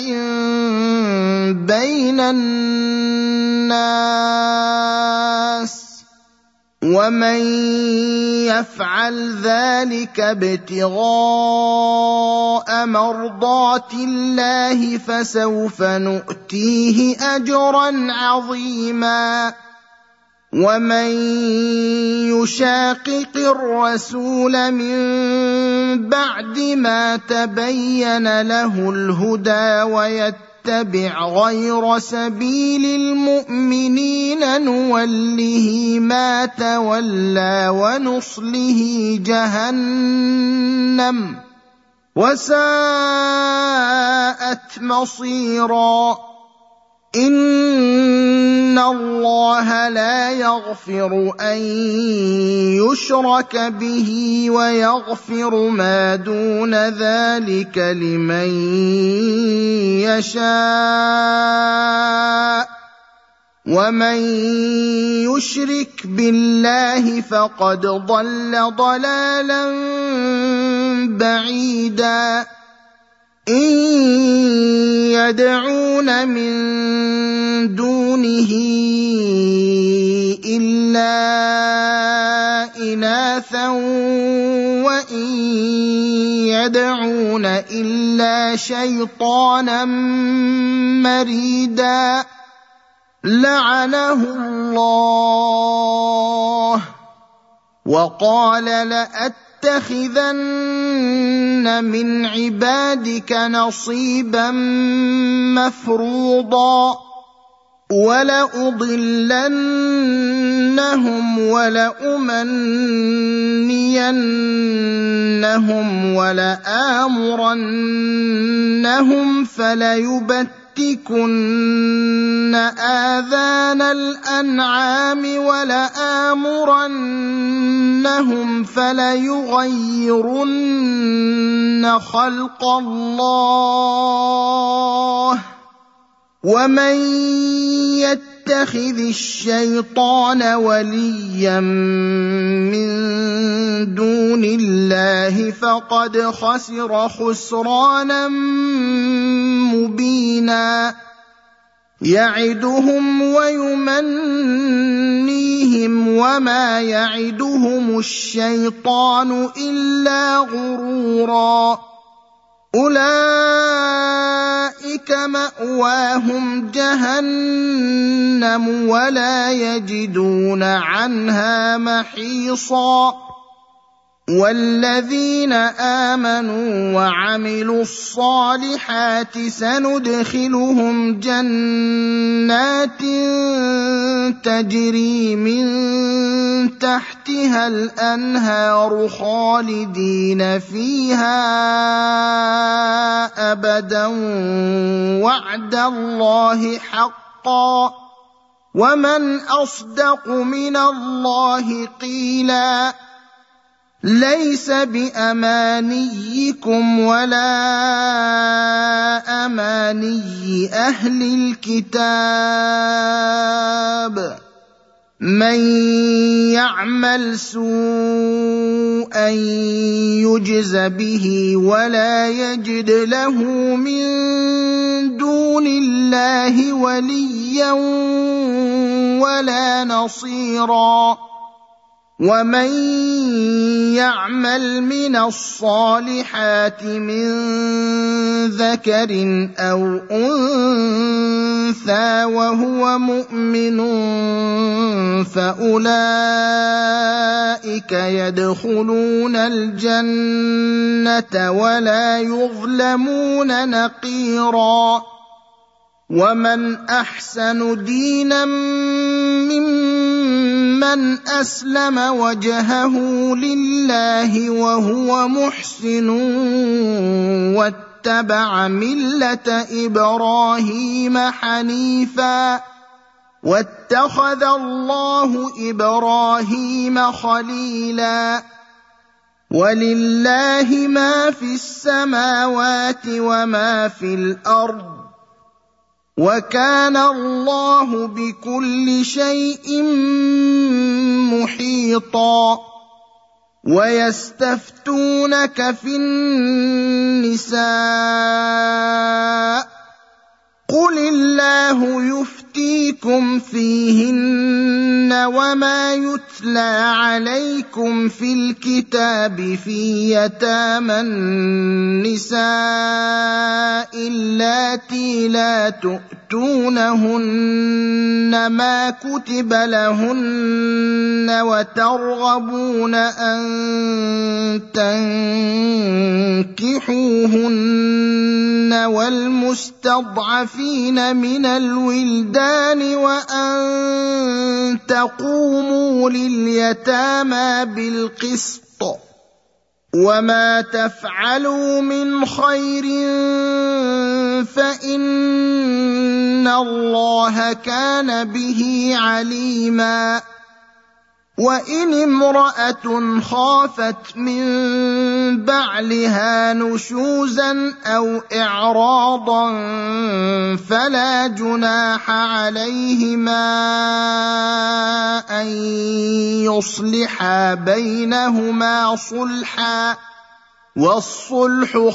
بين الناس ومن يفعل ذلك ابتغاء مرضات الله فسوف نؤتيه أجرا عظيما ومن يشاقق الرسول من بعد ما تبين له الهدى ويتبع غير سبيل المؤمنين نوله ما تولى ونصله جهنم وساءت مصيرا إن الله لا يغفر أن يشرك به ويغفر ما دون ذلك لمن يشاء ومن يشرك بالله فقد ضل ضلالا بعيدا إن يدعون من دونه إلا إناثا وإن يدعون إلا شيطانا مريدا لعنه الله وقال لَيَتَّخِذَنَّ مِنْ عِبَادِكَ نَصِيبًا مَفْرُوضًا وَلَأُضِلَّنَّهُمْ وَلَأُمَنِّيَنَّهُمْ وَلَآمُرَنَّهُمْ فَلَيُبَتِّكُنَّ آذَانَ الْأَنْعَامِ وَلَآمُرَنَّهُمْ فَلَيُغَيِّرُنَّ خَلْقَ اللَّهِ ۚ وَمَن يَتَّخِذِ الشَّيْطَانَ وَلِيًّا مِّن دُونِ اللَّهِ فَقَدْ خَسِرَ خُسْرَانًا مُّبِينًا يَعِدُهُمْ وَيُمَنِّيهِمْ وَمَا يَعِدُهُمُ الشَّيْطَانُ إِلَّا غُرُورًا أُولَٰئِكَ مَأْوَاهُمْ جَهَنَّمُ وَلَا يَجِدُونَ عَنْهَا مَحِيصًا وَالَّذِينَ آمَنُوا وَعَمِلُوا الصَّالِحَاتِ سَنُدْخِلُهُمْ جَنَّاتٍ تَجْرِي مِن تَحْتِهَا الْأَنْهَارُ خَالِدِينَ فِيهَا أَبَدًا وَعْدَ اللَّهِ حَقًّا ۚ وَمَنْ أَصْدَقُ مِنَ اللَّهِ قِيلًا لَيْسَ بِأَمَانِيِّكُمْ وَلَا أَمَانِيِّ أَهْلِ الْكِتَابِ ۗ مَن يَعْمَلْ سُوءًا يُجْزَ بِهِ وَلَا يَجِدْ لَهُ مِن دُونِ اللَّهِ وَلِيًّا وَلَا نَصِيرًا وَمَن يَعْمَلْ مِنَ الصَّالِحَاتِ مِن ذَكَرٍ أَوْ أُنثَىٰ وَهُوَ مُؤْمِنٌ فَأُولَٰئِكَ يَدْخُلُونَ الْجَنَّةَ وَلَا يُظْلَمُونَ نَقِيرًا وَمَنْ أَحْسَنُ دِينًا مِّمَّنْ أَسْلَمَ وَجْهَهُ لِلَّهِ وَهُوَ مُحْسِنٌ وَاتَّبَعَ مِلَّةَ إِبْرَاهِيمَ حَنِيفًا ۗ وَاتَّخَذَ اللَّهُ إِبْرَاهِيمَ خَلِيلًا وَلِلَّهِ مَا فِي السَّمَاوَاتِ وَمَا فِي الْأَرْضِ ۚ وَكَانَ اللَّهُ بِكُلِّ شَيْءٍ مُحِيطًا وَيَسْتَفْتُونَكَ فِي النِّسَاءِ ۖ قُلِ اللَّهُ يُفْتِيكُمْ فِيهِنَّ وَمَا يُتْلَىٰ عَلَيْكُمْ فِي الْكِتَابِ فِي يَتَامَى النِّسَاءِ اللَّاتِي لَا تُؤْتُونَهُنَّ مَا كُتِبَ لَهُنَّ وَتَرْغَبُونَ أَن تَنكِحُوهُنَّ وَالْمُسْتَضْعَفِينَ مِنَ الْوِلْدَانِ وَأَن تَقُومُوا لِلْيَتَامَىٰ بِالْقِسْطِ ۚ وَمَا تَفْعَلُوا مِنْ خَيْرٍ فَإِنَّ اللَّهَ كَانَ بِهِ عَلِيمًا وَإِنِ امْرَأَةٌ خَافَتْ مِن بَعْلِهَا نُشُوزًا أَوْ إِعْرَاضًا فَلَا جُنَاحَ عَلَيْهِمَا أَن يُصْلِحَا بَيْنَهُمَا صُلْحًا ۚ وَالصُّلْحُ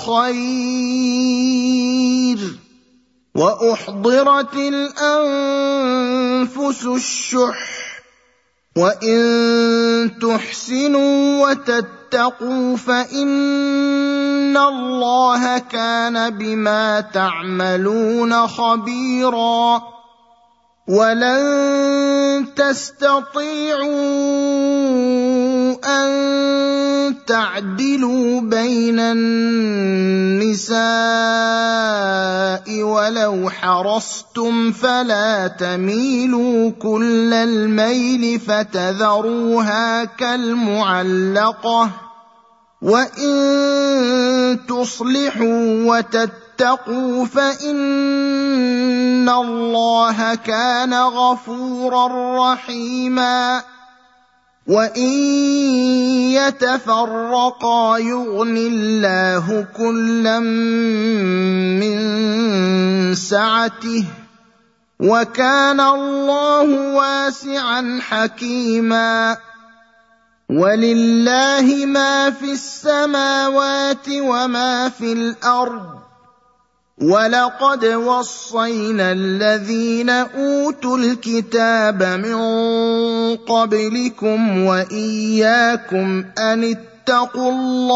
خَيْرٌ ۗ وَأُحْضِرَتِ الْأَنفُسُ الشُّحَّ ۚ وَإِن تُحْسِنُوا وَتَتَّقُوا فَإِنَّ اللَّهَ كَانَ بِمَا تَعْمَلُونَ خَبِيرًا وَلَن تَسْتَطِيعُوا أن تعدلوا بين النساء ولو حرصتم فلا تميلوا كل الميل فتذروها كالمعلقة وإن تصلحوا وتتقوا فإن الله كان غفورا رحيما وإن يتفرقا يغن الله كلا من سعته وكان الله واسعا حكيما ولله ما في السماوات وما في الأرض ولقد وصينا الذين أوتوا الكتاب من قبلكم وإياكم أن اتقوا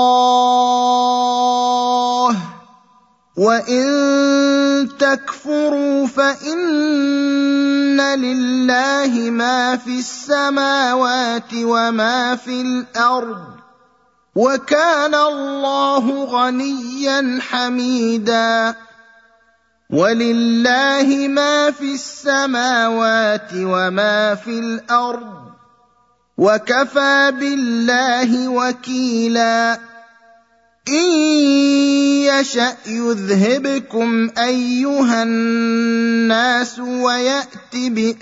الله وإن تكفروا فإن لله ما في السماوات وما في الأرض وكان الله غنيا حميدا ولله ما في السماوات وما في الأرض وكفى بالله وكيلا إن يشأ يذهبكم أيها الناس ويأت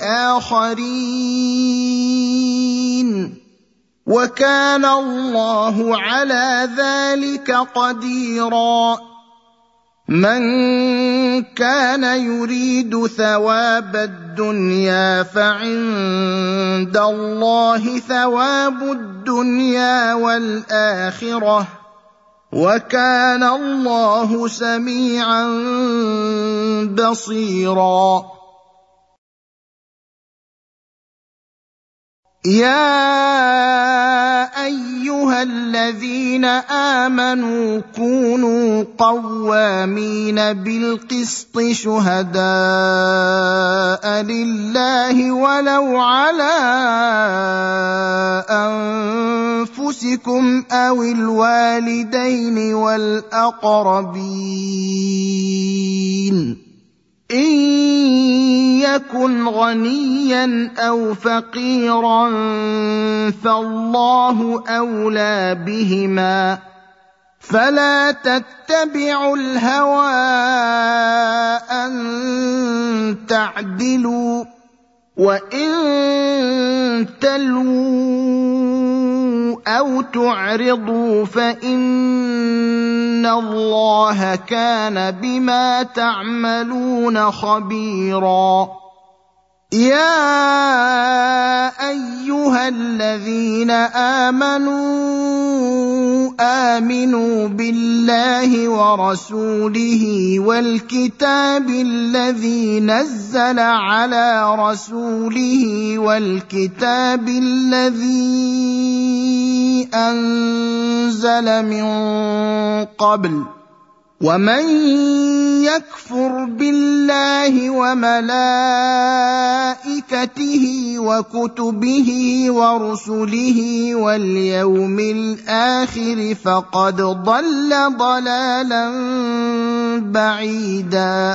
بآخرين وكان الله على ذلك قديرا من كان يريد ثواب الدنيا فعند الله ثواب الدنيا والآخرة وكان الله سميعا بصيرا يا أيها الذين آمنوا كونوا قوامين بالقسط شهداء لله ولو على أنفسكم أو الوالدين والأقربين إن يكن غنيا أو فقيرا فالله أولى بهما فلا تتبعوا الهوى أن تعدلوا وإن تلووا أو تعرضوا فإن الله كان بما تعملون خبيرا يا أيها الذين آمنوا بالله ورسوله والكتاب الذي نزل على رسوله والكتاب الذي أنزل من قبل ومن يكفر بالله وملائكته وكتبه ورسله واليوم الآخر فقد ضل ضلالا بعيدا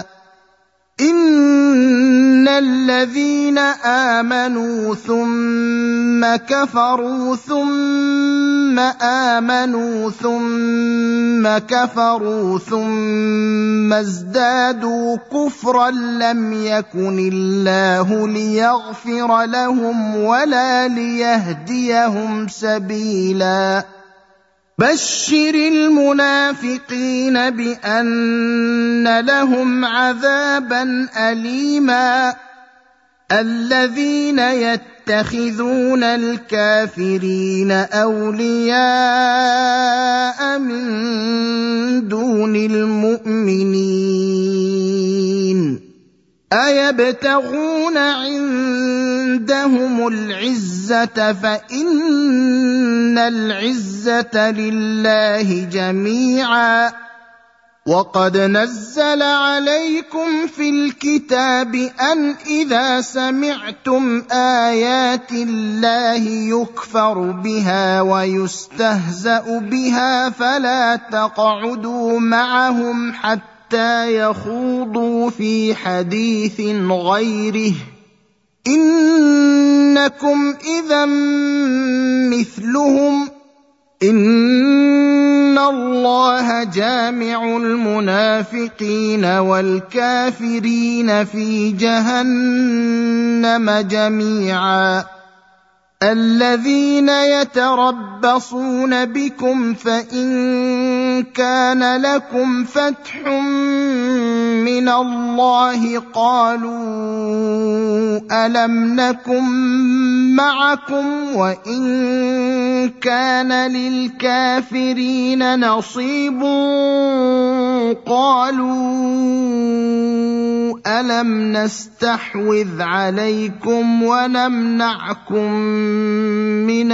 إن الذين آمنوا ثم كفروا ثم آمنوا ثم كفروا ثم ازدادوا كفرا لم يكن الله ليغفر لهم ولا ليهديهم سبيلا بشر المنافقين بأن لهم عذابا أليما الذين يتخذون الكافرين أولياء من دون المؤمنين أيبتغون عندهم العزة فإن العزة لله جميعا وقد نزل عليكم في الكتاب أن إذا سمعتم آيات الله يكفر بها ويستهزأ بها فلا تقعدوا معهم حتى يخوضوا في حديث غيره إنكم إذا مثلهم إن الله جامع المنافقين والكافرين في جهنم جميعا الذين يتربصون بكم فإن كان لكم فتح من الله قالوا ألم نكن معكم وإن كان للكافرين نصيب قالوا ألم نستحوذ عليكم ونمنعكم من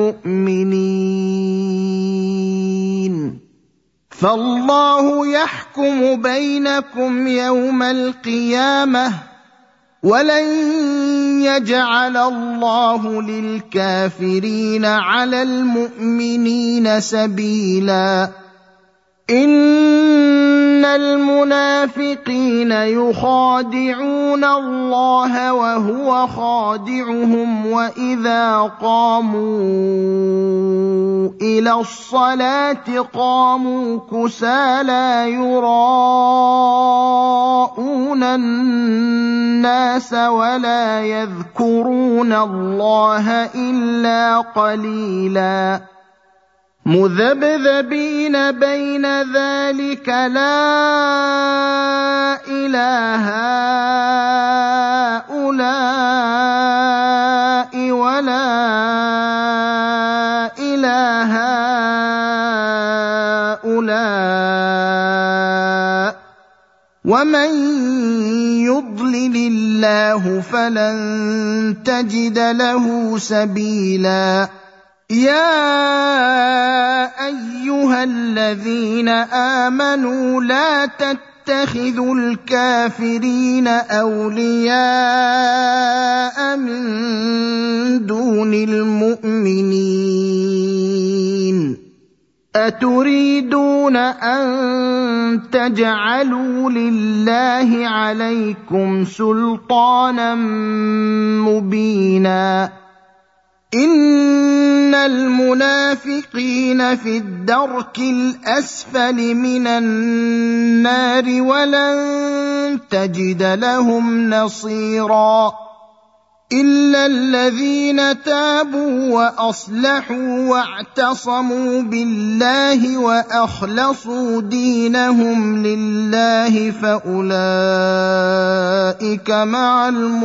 المؤمنين فالله يحكم بينكم يوم القيامة ولن يجعل الله للكافرين على المؤمنين سبيلا إن المنافقين يخادعون الله وهو خادعهم وإذا قاموا إلى الصلاة قاموا كسالى يراءون الناس ولا يذكرون الله إلا قليلا مذبذبين بين ذلك لا إله هؤلاء ولا إله هؤلاء ومن يضلل الله فلن تجد له سبيلا يا أيها الذين آمنوا لا تتخذوا الكافرين أولياء من دون المؤمنين أتريدون أن تجعلوا لله عليكم سلطانا مبينا إن المنافقين في الدرك الأسفل من النار ولن تجد لهم نصيرا إلا الذين تابوا وأصلحوا واعتصموا بالله وأخلصوا دينهم لله فأولئك مع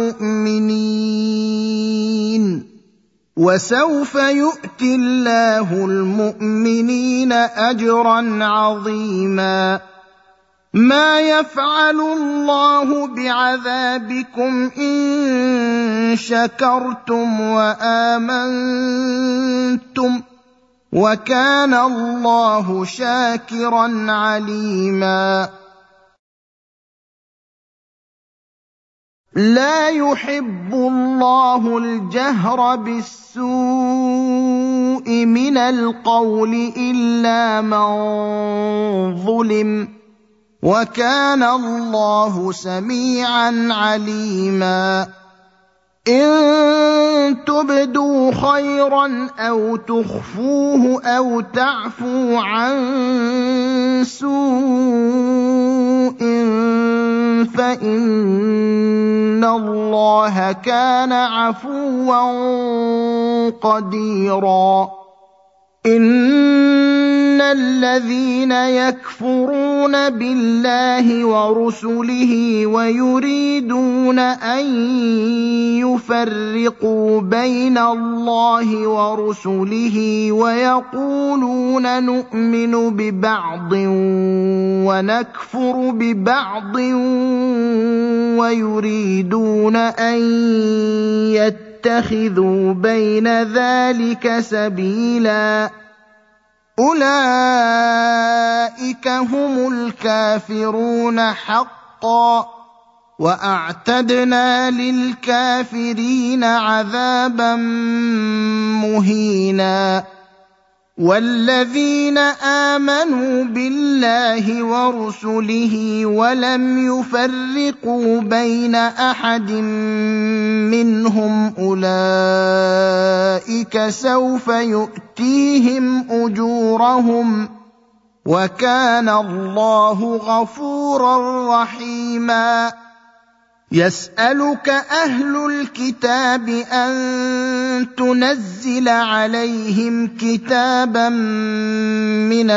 المؤمنين وسوف يؤتي الله المؤمنين أجرا عظيما ما يفعل الله بعذابكم إن شكرتم وآمنتم وكان الله شاكرا عليما لا يحب الله الجهر بالسوء من القول إلا من ظلم وكان الله سميعا عليما إن تبدوا خيرا أو تخفوه أو تعفوا عن سوء فإن الله كان عفوا قديرا إن الذين يكفرون بالله ورسله ويريدون أن يفرقوا بين الله ورسله ويقولون نؤمن ببعض ونكفر ببعض ويريدون أن يتخذوا بين ذلك سبيلا أولئك هم الكافرون حقا وأعتدنا للكافرين عذابا مهينا والذين آمنوا بالله ورسله ولم يفرقوا بين أحد منهم أولئك سوف يؤتيهم أجورهم وكان الله غفورا رحيما يسألك أهل الكتاب أن تنزل عليهم كتابا من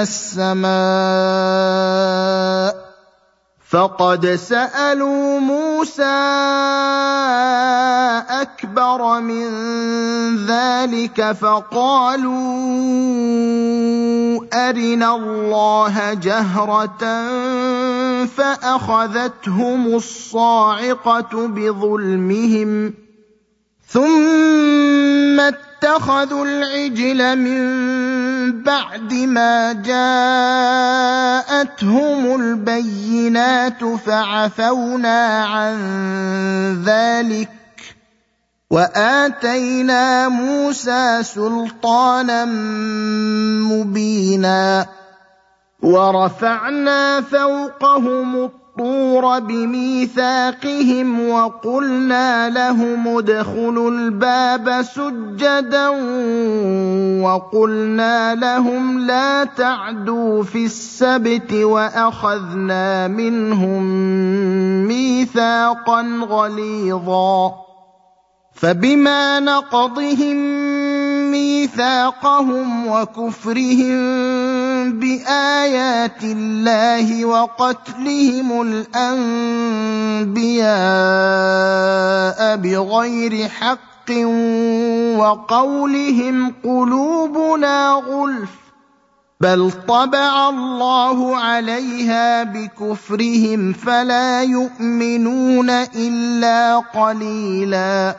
السماء فقد سألوا موسى أكبر من ذلك فقالوا أرنا الله جهرة فأخذتهم الصاعقة بظلمهم ثم اتخذوا العجل من بعد ما جاءتهم البينات فعفونا عن ذلك وآتينا موسى سلطانا مبينا ورفعنا فوقهم الطور بميثاقهم وقلنا لهم ادخلوا الباب سجدا وقلنا لهم لا تعدوا في السبت وأخذنا منهم ميثاقا غليظا فبما نقضهم ميثاقهم وكفرهم بآيات الله وقتلهم الأنبياء بغير حق وقولهم قلوبنا غلف بل طبع الله عليها بكفرهم فلا يؤمنون إلا قليلا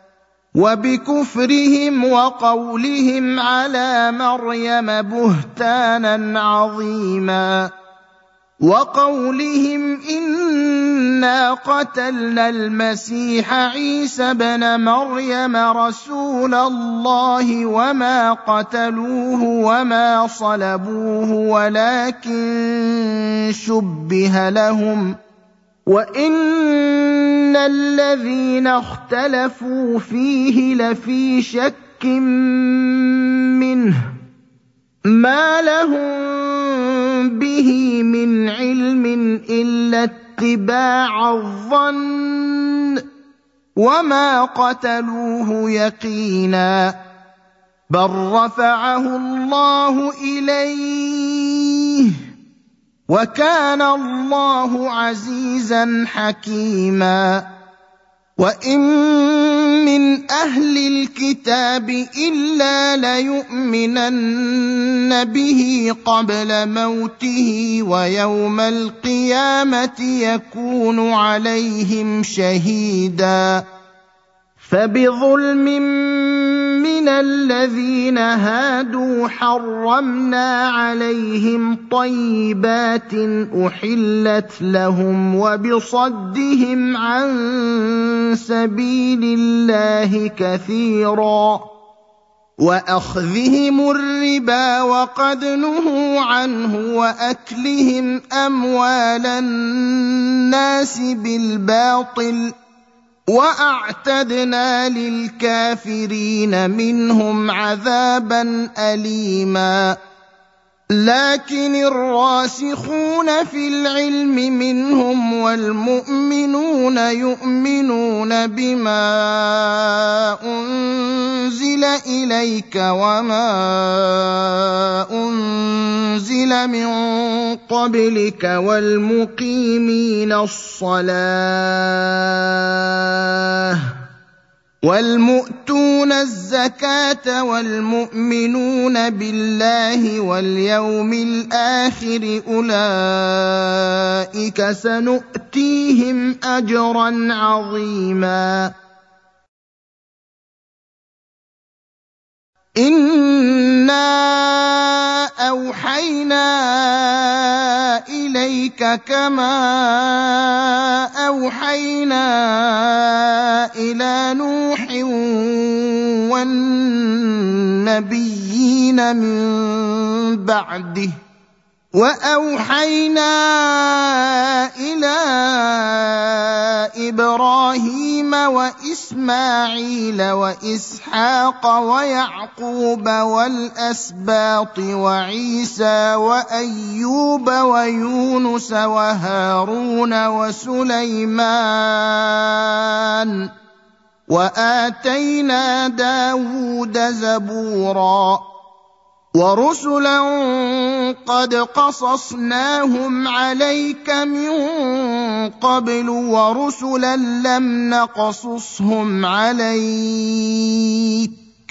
وبكفرهم وقولهم على مريم بهتانا عظيما وقولهم إنا قتلنا المسيح عيسى ابن مريم رسول الله وما قتلوه وما صلبوه ولكن شبه لهم وإن الذين اختلفوا فيه لفي شك منه ما لهم به من علم إلا اتباع الظن وما قتلوه يقينا بل رفعه الله إليه وكان الله عزيزا حكيما وإن من أهل الكتاب إلا ليؤمنن به قبل موته ويوم القيامة يكون عليهم شهيدا فبظلم من الذين هادوا حرمنا عليهم طيبات أحلت لهم وبصدهم عن سبيل الله كثيرا وأخذهم الربا وقد نهوا عنه وأكلهم أموال الناس بالباطل وأعتدنا للكافرين منهم عذابا أليما لكن الراسخون في العلم منهم والمؤمنون يؤمنون بما أنزل إليك وما أنزل من قبلك والمقيمين الصلاة والمؤتون الزكاة والمؤمنون بالله واليوم الآخر أولئك سنؤتيهم أجرا عظيما إنا أوحينا إليك كما أوحينا إلى نوح والنبيين من بعده وأوحينا إلى إبراهيم وإسماعيل وإسحاق ويعقوب والأسباط وعيسى وأيوب ويونس وهارون وسليمان وآتينا داود زبورا ورسلا قد قصصناهم عليك من قبل ورسلا لم نقصصهم عليك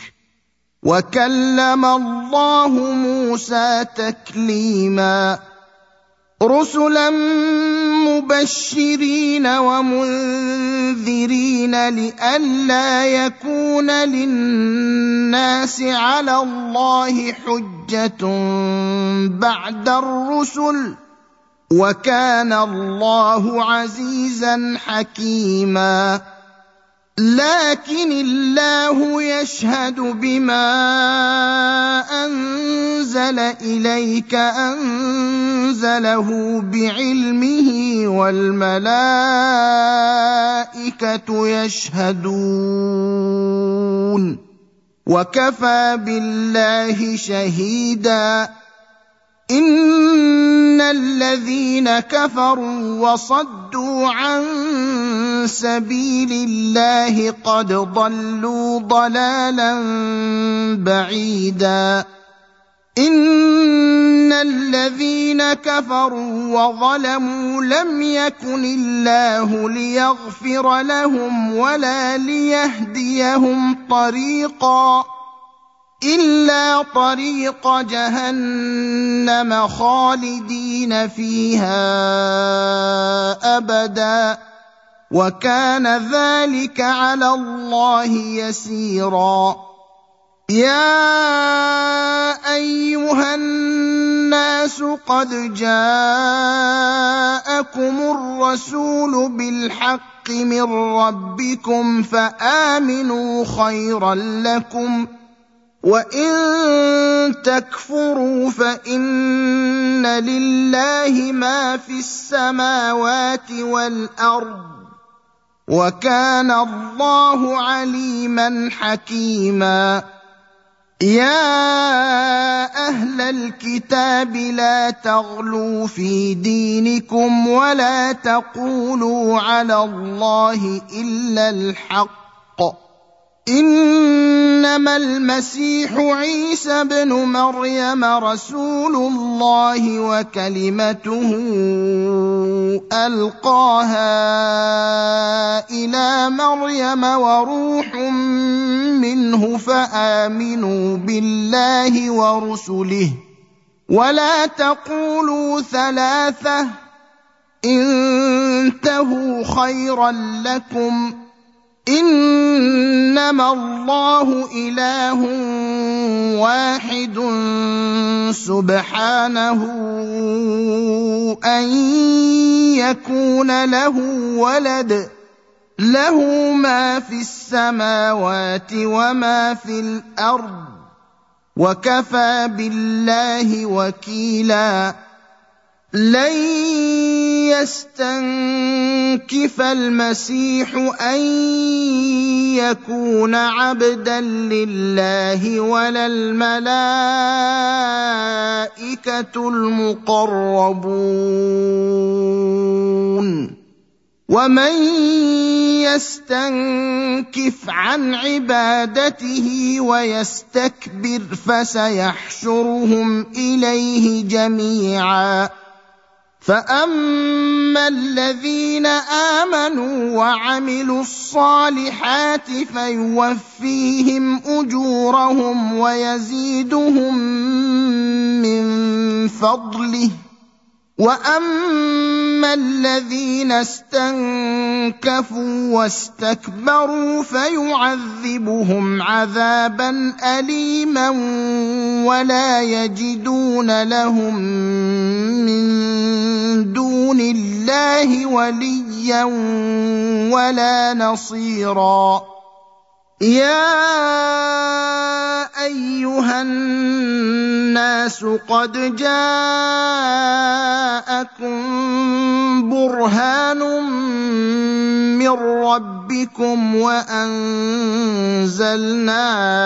وكلم الله موسى تكليما رسلا مبشرين ومنذرين لئلا يكون للناس على الله حجة بعد الرسل وكان الله عزيزا حكيما لكن الله يشهد بما أنزل إليك أنزله بعلمه والملائكة يشهدون وكفى بالله شهيدا إن الذين كفروا وصدوا عن سبيل الله قد ضلوا ضلالا بعيدا إن الذين كفروا وظلموا لم يكن الله ليغفر لهم ولا ليهديهم طريقا إلا طريق جهنم خالدين فيها أبدا وكان ذلك على الله يسيرا يا أيها الناس قد جاءكم الرسول بالحق من ربكم فآمنوا خيرا لكم وإن تكفروا فإن لله ما في السماوات والأرض وكان الله عليما حكيما يا أهل الكتاب لا تغلوا في دينكم ولا تقولوا على الله إلا الحق إنما المسيح عيسى ابن مريم رسول الله وكلمته ألقاها إلى مريم وروح منه فآمنوا بالله ورسله ولا تقولوا ثلاثة انتهوا خيرا لكم إنما الله إله واحد سبحانه أن يكون له ولد له ما في السماوات وما في الأرض وكفى بالله وكيلا لن يستنكف المسيح أن يكون عبدا لله ولا الملائكة المقربون ومن يستنكف عن عبادته ويستكبر فسيحشرهم إليه جميعا فأما الذين آمنوا وعملوا الصالحات فيوفيهم أجورهم ويزيدهم من فضله واما الذين استنكفوا واستكبروا فيعذبهم عذابا اليما ولا يجدون لهم من دون الله وليا ولا نصيرا. يا ايها الناس قد جاءكم برهان من ربكم وانزلنا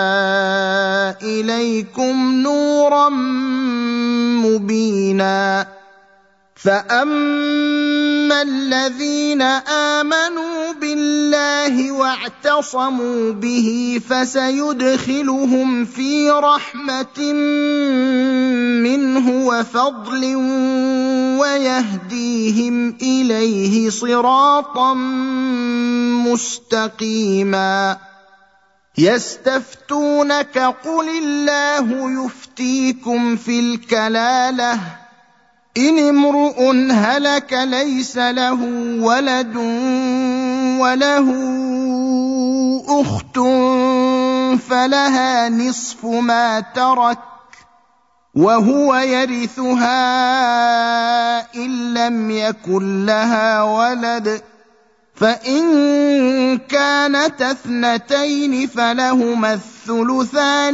اليكم نورا مبينا. فاما الذين امنوا بالله واعتصموا به فسيدخلهم في رحمه منه وفضل ويهديهم اليه صراطا مستقيما. يستفتونك قل الله يفتيكم في الكلاله إن امرؤ هلك ليس له ولد وله أخت فلها نصف ما ترك وهو يرثها إن لم يكن لها ولد فإن كانت اثنتين فلهما الثلثان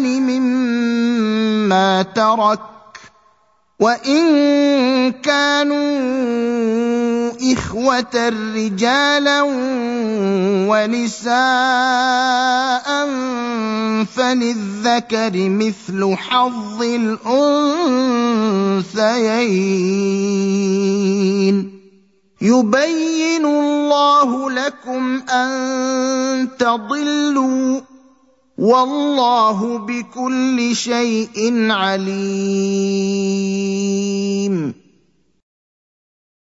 مما ترك وإن كانوا إخوة رجالا ونساء فللذكر مثل حظ الأنثيين. يبين الله لكم أن تضلوا والله بكل شيء عليم.